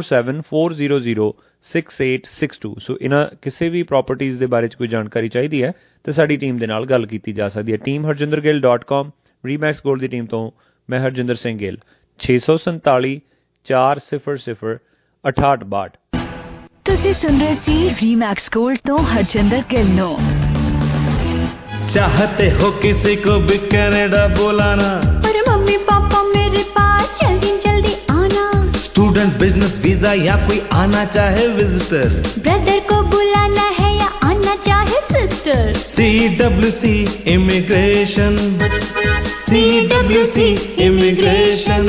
6474006862 ਸੋ ਇਹਨਾਂ ਕਿਸੇ ਵੀ ਪ੍ਰੋਪਰਟੀਜ਼ ਦੇ ਬਾਰੇ 'ਚ ਕੋਈ ਜਾਣਕਾਰੀ ਚਾਹੀਦੀ ਹੈ ਤਾਂ ਸਾਡੀ ਟੀਮ ਦੇ ਨਾਲ ਗੱਲ ਕੀਤੀ ਜਾ ਸਕਦੀ ਹੈ। ਟੀਮ harjindergill.com ਰੀਮੈਕਸ ਗੋਲਡ ਦੀ ਟੀਮ ਤੋਂ ਮੈਂ ਹਰਜਿੰਦਰ ਸਿੰਘ ਗਿੱਲ 6440006862
ਤੁਸੀਂ ਸੁਣ ਰਹੇ ਸੀ ਰੀਮੈਕਸ ਗੋल्ड ਤੋਂ ਹਰਜਿੰਦਰ ਗਿੱਲ ਨੂੰ।
चाहते हो किसी को भी कनाडा बुलाना
पर मम्मी पापा मेरे पास जल्दी जल्दी आना
बिजनेस वीजा या कोई आना चाहे विजिटर,
ब्रदर को बुलाना है या आना चाहे sister,
CWC immigration, CWC immigration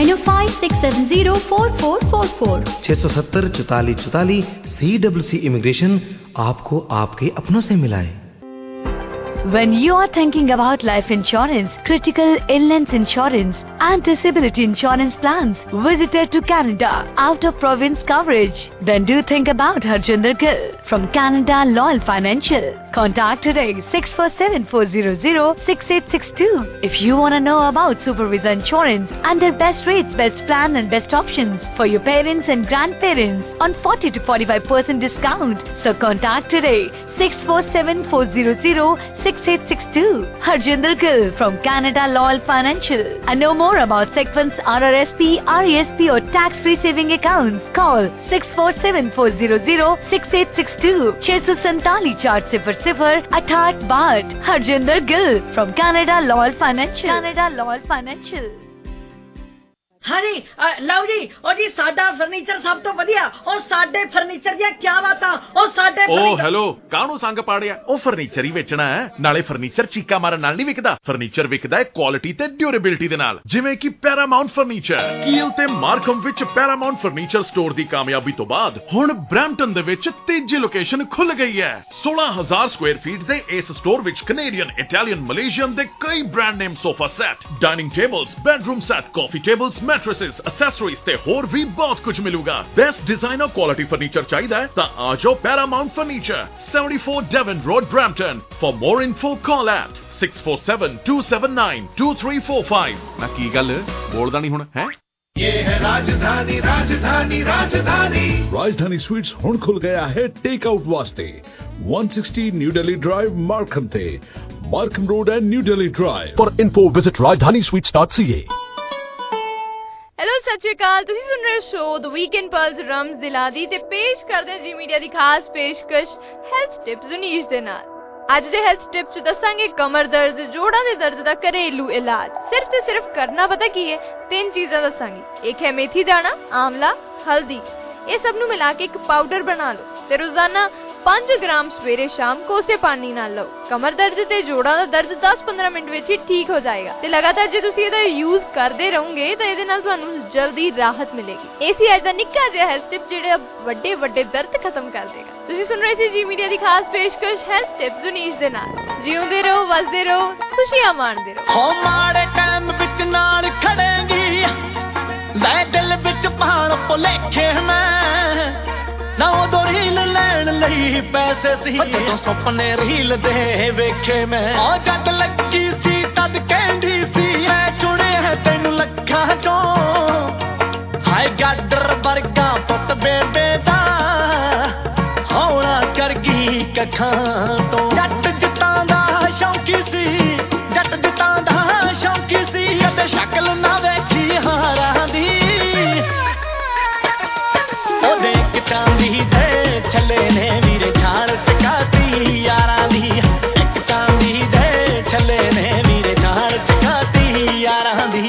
9056704444
670 44 44। CWC immigration आपको आपके अपनों से मिलाए।
When you are thinking about life insurance, critical illness insurance and disability insurance plans, visited to Canada, out of province coverage, then do think about Harjinder Gill from Canada Loyal Financial. Contact today 647-400-6862. If you want to know about Supervisa Insurance and their best rates, best plan and best options for your parents and grandparents on 40 to 45% discount. So contact today 647-400-6862. Harjinder Gill from Canada Loyal Financial. And know more about Sequence RRSP, RESP or tax-free saving accounts. Call 647-400-6862. 647-400-6862। Harjinder Gill from Canada Loyal Financial. Canada Loyal Financial.
हाँ जी ਲਓ ਜੀ ਉਹ ਜੀ ਸਾਡਾ furniture ਸਭ ਤੋਂ ਵਧੀਆ ਉਹ ਸਾਡੇ ਫਰਨੀਚਰ ਦੀਆਂ ਕੀ ਬਾਤਾਂ ਉਹ ਸਾਡੇ
ਓ ਹੈਲੋ ਕਾਹਨੂੰ ਸੰਗ ਪਾੜਿਆ ਉਹ ਫਰਨੀਚਰ ਹੀ ਵੇਚਣਾ ਹੈ ਨਾਲੇ ਫਰਨੀਚਰ ਚੀਕਾ ਮਾਰਨ ਨਾਲ ਨਹੀਂ ਵਿਕਦਾ ਫਰਨੀਚਰ ਵਿਕਦਾ ਹੈ ਕੁਆਲਿਟੀ ਤੇ ਡਿਊਰੇਬਿਲਟੀ ਦੇ ਨਾਲ ਜਿਵੇਂ ਕਿ ਪੈਰਾਮਾਉਂਟ ਫਰਨੀਚਰ ਕੀਲ ਤੇ ਮਾਰਕਮ ਵਿੱਚ ਪੈਰਾਮਾਉਂਟ ਫਰਨੀਚਰ ਸਟੋਰ ਦੀ ਕਾਮਯਾਬੀ ਤੋਂ ਬਾਅਦ ਹੁਣ ਬ੍ਰੈਂਪਟਨ ਦੇ ਵਿੱਚ ਤੀਜੀ ਲੋਕੇਸ਼ਨ ਖੁੱਲ ਗਈ ਹੈ 16000 ਸਕੁਆਇਰ ਫੀਟ ਦੇ ਇਸ ਸਟੋਰ ਵਿੱਚ ਕੈਨੇਡੀਅਨ ਇਟਾਲੀਅਨ ਮਲੇਸ਼ੀਅਨ ਦੇ ਕਈ brand name sofa set dining tables bedroom set coffee tables mattresses accessories ते होर भी बहुत कुछ मिलूगा बेस्ट डिजाइनर क्वालिटी फर्नीचर चाहिए है तो आ जाओ Paramount furniture 74 Devon Road Brampton for more info call at 647-279-2345 ना की गल बोलदा नहीं हुण है
ये है राजधानी राजधानी राजधानी
राजधानी स्वीट्स हुण खुल गया है टेक आउट वास्ते 160 न्यू दिल्ली ड्राइव मार्कम थे Markham road and New Delhi drive
For info visit rajdanisweets.ca।
Hello ਸਤਿ ਸ਼੍ਰੀ ਅਕਾਲ ਤੁਸੀਂ ਸੁਣ ਰਹੇ ਹੋ ਸ਼ੋ ਦ ਵੀਕਐਂਡ ਪਲਸ ਰਮਜ਼ ਦਿਲਾਦੀ ਤੇ ਪੇਸ਼ ਕਰਦੇ ਹਾਂ ਜੀ ਮੀਡੀਆ ਦੀ ਖਾਸ ਪੇਸ਼ਕਸ਼ ਹੈਲਥ ਟਿਪਸ ਜ਼ੁਨੀਸ਼ ਦੇ ਨਾਲ ਅੱਜ ਦੇ ਹੈਲਥ ਟਿਪ ਚ ਦੱਸਾਂਗੇ ਕਮਰ ਦਰਦ ਜੋੜਾਂ ਦੇ ਦਰਦ ਦਾ ਘਰੇਲੂ ਇਲਾਜ ਸਿਰਫ ਤੇ ਸਿਰਫ ਕਰਨਾ ਪਤਾ ਕੀ ਹੈ 3 ਚੀਜ਼ਾਂ ਦੱਸਾਂਗੀ ਇੱਕ ਹੈ ਮੇਥੀ ਦਾਣਾ ਆਮਲਾ ਹਲਦੀ ਇਹ ਸਭ ਨੂੰ ਮਿਲਾ ਕੇ ਇੱਕ ਪਾਊਡਰ ਬਣਾ ਲਓ ਤੇ ਰੋਜ਼ਾਨਾ 5 ਗ੍ਰਾਮ ਸਵੇਰੇ ਸ਼ਾਮ ਕੋਸੇ ਪਾਣੀ ਨਾਲ ਲਓ ਕਮਰ ਦਰਦ ਤੇ ਜੋੜਾਂ ਦਾ ਦਰਦ 10-15 ਮਿੰਟ ਵਿੱਚ ਹੀ ਠੀਕ ਹੋ ਜਾਏਗਾ ਤੇ ਲਗਾਤਾਰ ਜੇ ਤੁਸੀਂ ਇਹਦਾ ਯੂਜ਼ ਕਰਦੇ ਰਹੋਗੇ ਤਾਂ ਇਹਦੇ ਨਾਲ ਤੁਹਾਨੂੰ ਜਲਦੀ ਰਾਹਤ ਮਿਲੇਗੀ ਇਹ ਸੀ ਅੱਜ ਦਾ ਨਿੱਕਾ ਜਿਹਾ ਹੈਲਥ ਟਿਪ ਜਿਹੜਾ ਵੱਡੇ ਵੱਡੇ ਦਰਦ ਖਤਮ ਕਰ ਦੇਗਾ ਤੁਸੀਂ ਸੁਣ ਰਹੇ ਸੀ ਜੀ ਮੀਡੀਆ ਦੀ ਖਾਸ ਪੇਸ਼ਕਸ਼ ਹੈਲਥ ਟਿਪ ਜ਼ੁਨੀਸ਼ ਦੇ ਨਾਲ ਜਿਉਂਦੇ ਰਹੋ ਵਸਦੇ ਰਹੋ ਖੁਸ਼ੀਆਂ ਮਾਣਦੇ ਰਹੋ
ਹੋ ਮਾੜੇ ਟਾਈਮ ਵਿੱਚ ਨਾਲ ਖੜੇਂਗੀ ਲੈ ਦਿਲ ਵਿੱਚ ਪਾਣ ਭੁਲੇਖੇ ਮੈਂ ਨਾ ਉਦੋਂ ਰੀਲ ਲੈਣ ਲਈ ਪੈਸੇ ਸੀ ਜਦੋਂ ਸੁਪਨੇ ਰੀਲ ਦੇ ਵੇਖੇ ਮੈਂ ਉਹ ਜਦ ਲੱਗੀ ਸੀ ਤਦ ਕਹਿੰਦੀ ਸੀ ਮੈਂ ਚੁਣਿਆ ਤੈਨੂੰ ਲੱਖਾਂ ਚੋਂ ਹਾਏ ਗਾਡਰ ਵਰਗਾ ਪੁੱਤ ਬੇਬੇ ਦਾ ਹੌਲਾ ਕਰ ਗਈ ਕੱਖਾਂ ਤੋਂ ਜੱਟ ਜੱਟਾਂ ਦਾ ਸ਼ੌਂਕੀ ਸੀ ਜੱਟ ਜੱਟਾਂ ਦਾ ਸ਼ੌਂਕੀ ਸੀ ਅਤੇ ਸ਼ਕਲ ਨਾ ਵੇਖੀ ਹਾਰਾਂ ਦੀ ਉਹਦੇ ਇੱਕ ਚਾਂਦੀ ਦੇ ਛੱਲੇ ਨੇ ਵੀਰੇ ਛਾਲ ਚਕਾਤੀ ਯਾਰਾਂ ਦੀ ਇੱਕ ਚਾਂਦੀ ਦੇ ਛੱਲੇ ਨੇ ਵੀਰੇ ਛਾਲ ਚਕਾਤੀ ਯਾਰਾਂ ਦੀ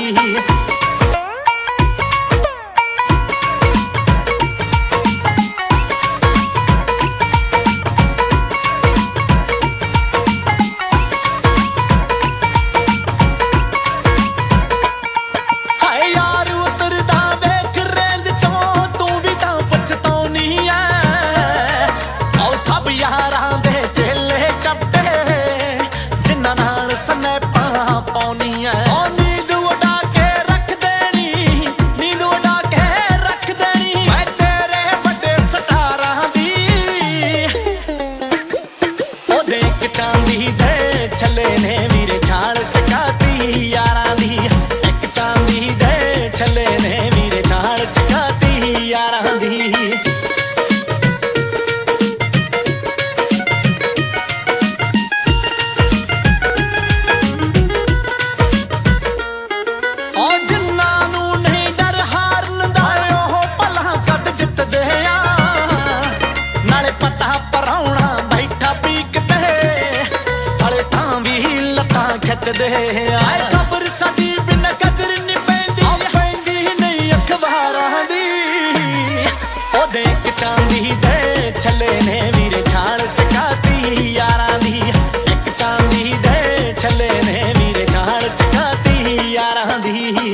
ओ देख चांदी दे छले ने वीरे छाल चकाती यारां दी एक चांदी दे छले ने वीरे छाल चकाती यारां दी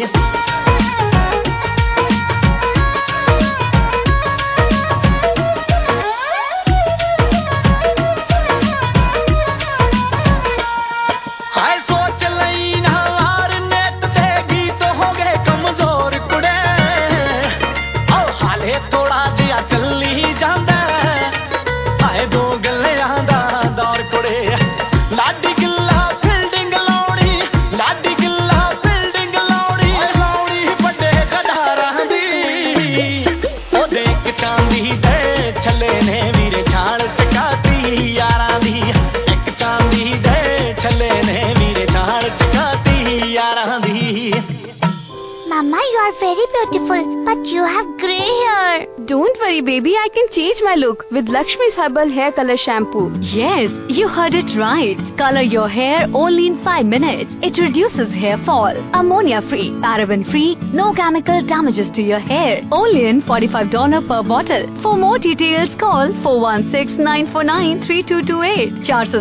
Mama, you are very beautiful, but you have grey hair.
Don't worry, baby. I can change my look with Lakshmi's Herbal Hair Color Shampoo.
Yes, you heard it right. Color your hair only in 5 minutes. It reduces hair fall. Ammonia-free, paraben-free, no chemical damages to your hair. Only in $45 per bottle. For more details, call 416-949-3228.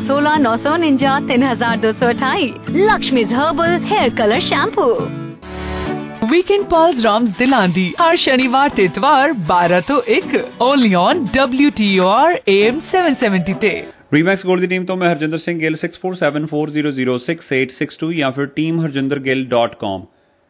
416-949-3228. Lakshmi's Herbal Hair Color Shampoo.
Weekend pulse रम्स दिलां दी हर शनिवार ते इतवार 12 ਤੋਂ 1 only on WTOR AM 770 ਤੇ
ਰੀਮੈਕਸ gold ਦੀ team ਤੋਂ ਮੈਂ ਹਰਜਿੰਦਰ ਸਿੰਘ ਗਿੱਲ 6474006862 ਜਾਂ ਫਿਰ teamharjindergill.com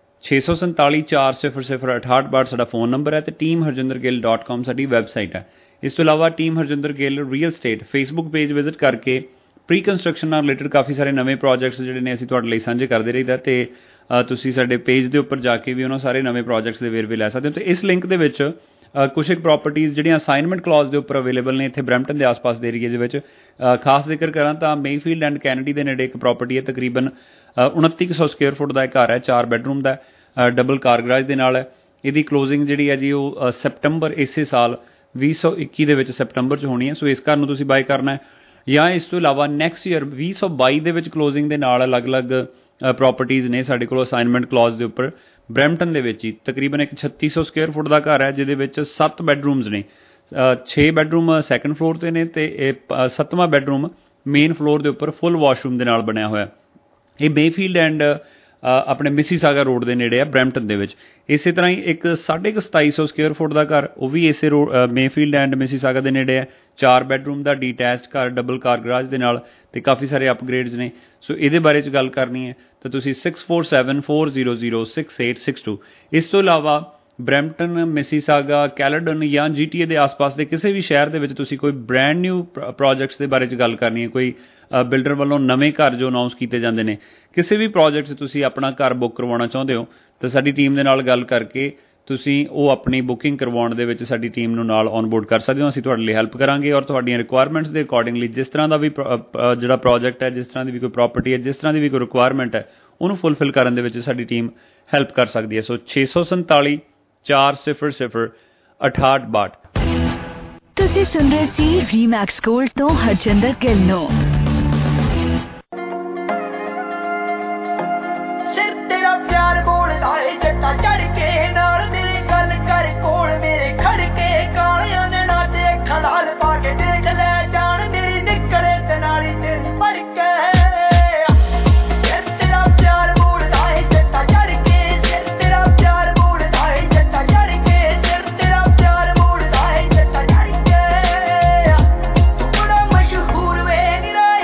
647400068 ਸਾਡਾ ਫੋਨ ਨੰਬਰ ਹੈ ਤੇ teamharjindergill.com ਸਾਡੀ ਵੈਬਸਾਈਟ ਹੈ। ਇਸ ਤੋਂ ਇਲਾਵਾ team Harjinder Gill real estate Facebook page visit ਕਰਕੇ ਪ੍ਰੀ ਕੰਸਟਰਕਸ਼ਨ ਨਾਲ ਰਿਲੇਟਡ ਕਾਫੀ ਸਾਰੇ ਨਵੇਂ ਪ੍ਰੋਜੈਕਟਸ ਜਿਹੜੇ ਨੇ ਅਸੀਂ ਤੁਹਾਡੇ ਲਈ ਸਾਂਝੇ ਕਰਦੇ ਰਹੀਦਾ ਤੇ ਤੁਸੀਂ ਸਾਡੇ ਪੇਜ ਦੇ ਉੱਪਰ ਜਾ ਕੇ ਵੀ ਉਹਨਾਂ ਸਾਰੇ ਨਵੇਂ ਪ੍ਰੋਜੈਕਟਸ ਦੇ ਵੇਰਵੇ ਲੈ ਸਕਦੇ ਹੋ। ਤੇ ਇਸ ਲਿੰਕ ਦੇ ਵਿੱਚ ਕੁਛ ਇੱਕ ਪ੍ਰੋਪਰਟੀਜ਼ ਜਿਹੜੀਆਂ ਅਸਾਈਨਮੈਂਟ ਕਲੌਜ਼ ਦੇ ਉੱਪਰ ਅਵੇਲੇਬਲ ਨੇ ਇੱਥੇ ਬਰੈਂਪਟਨ ਦੇ ਆਸ-ਪਾਸ ਦੇ ਏਰੀਏ ਦੇ ਵਿੱਚ। ਖਾਸ ਜ਼ਿਕਰ ਕਰਾਂ ਤਾਂ ਮੇਫੀਲਡ ਐਂਡ ਕੈਨੇਡੀ ਦੇ ਨੇੜੇ ਇੱਕ ਪ੍ਰੋਪਰਟੀ ਹੈ, ਤਕਰੀਬਨ 2900 ਸਕੁਅਰ ਫੁੱਟ ਦਾ ਇਹ ਘਰ ਹੈ, 4 ਬੈਡਰੂਮ ਦਾ, ਡਬਲ ਕਾਰ ਗਰਾਜ ਦੇ ਨਾਲ ਹੈ। ਇਹਦੀ ਕਲੋਜ਼ਿੰਗ ਜਿਹੜੀ ਹੈ ਜੀ ਉਹ ਸੈਪਟੰਬਰ ਇਸੇ ਸਾਲ 2021 ਦੇ ਵਿੱਚ ਸੈਪਟੰਬਰ 'ਚ ਹੋਣੀ ਹੈ। ਸੋ ਇਸ ਘਰ ਨੂੰ ਤੁਸੀਂ ਬਾਏ ਕਰਨਾ ਹੈ ਜਾਂ ਇਸ ਤੋਂ ਇਲਾਵਾ ਨੈਕਸਟ ਈਅਰ 2022 ਦੇ ਵਿੱਚ ਕਲੋਜ਼ਿੰਗ ਦੇ ਨਾਲ ਅਲੱਗ-ਅਲੱਗ ਪ੍ਰੋਪਰਟੀਜ਼ ਨੇ ਸਾਡੇ ਕੋਲ ਅਸਾਈਨਮੈਂਟ ਕਲੌਜ਼ ਦੇ ਉੱਪਰ ਬਰੈਂਪਟਨ ਦੇ ਵਿੱਚ ਹੀ। ਤਕਰੀਬਨ ਇੱਕ 3600 ਸਕੁਅਰ ਫੁੱਟ ਦਾ ਘਰ ਹੈ ਜਿਹਦੇ ਵਿੱਚ 7 ਬੈਡਰੂਮਜ਼ ਨੇ, 6 ਬੈਡਰੂਮ ਸੈਕੰਡ ਫਲੋਰ 'ਤੇ ਨੇ ਤੇ ਇਹ 7ਵਾਂ ਬੈਡਰੂਮ ਮੇਨ ਫਲੋਰ ਦੇ ਉੱਪਰ ਫੁੱਲ ਵਾਸ਼ਰੂਮ ਦੇ ਨਾਲ ਬਣਿਆ ਹੋਇਆ। ਇਹ ਮੇਫੀਲਡ ਐਂਡ ਆਪਣੇ ਮਿਸੀਸਾਗਾ ਰੋਡ ਦੇ ਨੇੜੇ ਆ ਬਰੈਂਪਟਨ ਦੇ ਵਿੱਚ। ਇਸੇ ਤਰ੍ਹਾਂ ਹੀ ਇੱਕ 2750 ਸਕੁਅਰ ਫੁੱਟ ਦਾ ਘਰ, ਉਹ ਵੀ ਇਸੇ ਰੋਡ ਮੇਫੀਲਡ ਐਂਡ ਮਿਸੀਸਾਗਾ ਦੇ ਨੇੜੇ ਹੈ, 4 ਬੈਡਰੂਮ ਦਾ ਡੀਟੈਚਡ ਘਰ, ਡਬਲ ਕਾਰ ਗਰਾਜ ਦੇ ਨਾਲ ਤੇ ਕਾਫੀ ਸਾਰੇ ਅਪਗ੍ਰੇਡਸ ਨੇ। ਸੋ ਇਹਦੇ ਬਾਰੇ 'ਚ ਗੱਲ ਕਰਨੀ ਹੈ ਤਾਂ ਤੁਸੀਂ 6474006862। ਇਸ ਤੋਂ ਇਲਾਵਾ ਬਰੈਂਪਟਨ, ਮਿਸੀਸਾਗਾ, ਕੈਲੇਡਨ ਜਾਂ GTA ਦੇ ਆਸ-ਪਾਸ ਦੇ ਕਿਸੇ ਵੀ ਸ਼ਹਿਰ ਦੇ ਵਿੱਚ ਤੁਸੀਂ ਕੋਈ ਬ੍ਰੈਂਡ ਨਿਊ ਪ੍ਰੋਜੈਕਟਸ ਦੇ ਬਾਰੇ 'ਚ ਗੱਲ ਕਰਨੀ ਹੈ, ਕੋਈ ਬਿਲਡਰ ਵੱਲੋਂ ਨਵੇਂ ਘਰ ਜੋ ਅਨਾਊਂਸ ਕੀਤੇ ਜਾਂਦੇ ਨੇ, ਕਿਸੇ ਵੀ ਪ੍ਰੋਜੈਕਟ 'ਚ ਤੁਸੀਂ ਆਪਣਾ ਘਰ ਬੁੱਕ ਕਰਵਾਉਣਾ ਚਾਹੁੰਦੇ ਹੋ ਤਾਂ ਸਾਡੀ ਟੀਮ ਦੇ ਨਾਲ ਗੱਲ ਕਰਕੇ ਤੁਸੀਂ ਉਹ ਆਪਣੀ ਬੁਕਿੰਗ ਕਰਵਾਉਣ ਦੇ ਵਿੱਚ ਸਾਡੀ ਟੀਮ ਨੂੰ ਨਾਲ ਔਨਬੋਰਡ ਕਰ ਸਕਦੇ ਹੋ। ਅਸੀਂ ਤੁਹਾਡੇ ਲਈ ਹੈਲਪ ਕਰਾਂਗੇ ਔਰ ਤੁਹਾਡੀਆਂ ਰਿਕੁਆਇਰਮੈਂਟਸ ਦੇ ਅਕੋਰਡਿੰਗਲੀ ਜਿਸ ਤਰ੍ਹਾਂ ਦਾ ਵੀ ਜਿਹੜਾ ਪ੍ਰੋਜੈਕਟ ਹੈ, ਜਿਸ ਤਰ੍ਹਾਂ ਦੀ ਵੀ ਕੋਈ ਪ੍ਰਾਪਰਟੀ ਹੈ, ਜਿਸ ਤਰ੍ਹਾਂ ਦੀ ਵੀ ਕੋਈ ਰਿਕੁਆਇਰਮੈਂਟ ਹੈ, ਉਹਨੂੰ ਫੁੱਲਫਿਲ ਕਰਨ ਦੇ ਵਿੱਚ ਸਾਡੀ ਟੀਮ ਹੈਲਪ ਕਰ ਸਕਦੀ ਹੈ। ਸੋ 64740006862।
ਤੁਸੀਂ ਸੁਣ ਰਹੇ ਸੀ ਰੀਮੈਕਸ ਗੋਲਡ ਤੋਂ ਹਰਜਿੰਦਰ ਗਿੱਲ ਨੂੰ।
ਸਿਰ ਤੇਰਾ ਪਿਆਰ ਬੋਲਦਾ ਏ ਜੱਟਾ ਚੜ ਕੇ ਨਾਲ ਮੇਰੇ ਗੱਲ ਕਰ ਕੋਲ ਮੇਰੇ ਖੜ ਕੇ ਕਾਲਿਆਂ ਨੇ ਨਾ ਤੇ ਅੱਖਾਂ ਲਾਲ ਪਾ ਕੇ ਦੇਖ ਲੈ ਜਾਣ ਮੇਰੀ ਨਿਕਲੇ ਤੇ ਨਾਲੀ ਤੇਰੀ ਪੜ ਕੇ। ਸਿਰ ਤੇਰਾ ਪਿਆਰ ਬੋਲਦਾ ਏ ਜੱਟਾ ਚੜ ਕੇ, ਸਿਰ ਤੇਰਾ ਪਿਆਰ ਬੋਲਦਾ ਏ ਜੱਟਾ ਚੜ ਕੇ, ਸਿਰ ਤੇਰਾ ਪਿਆਰ ਬੋਲਦਾ ਏ ਜੱਟਾ ਚੜ ਕੇ। ਤੂੰ ਬੜਾ ਮਸ਼ਹੂਰ ਵੇ ਨਿਰਾ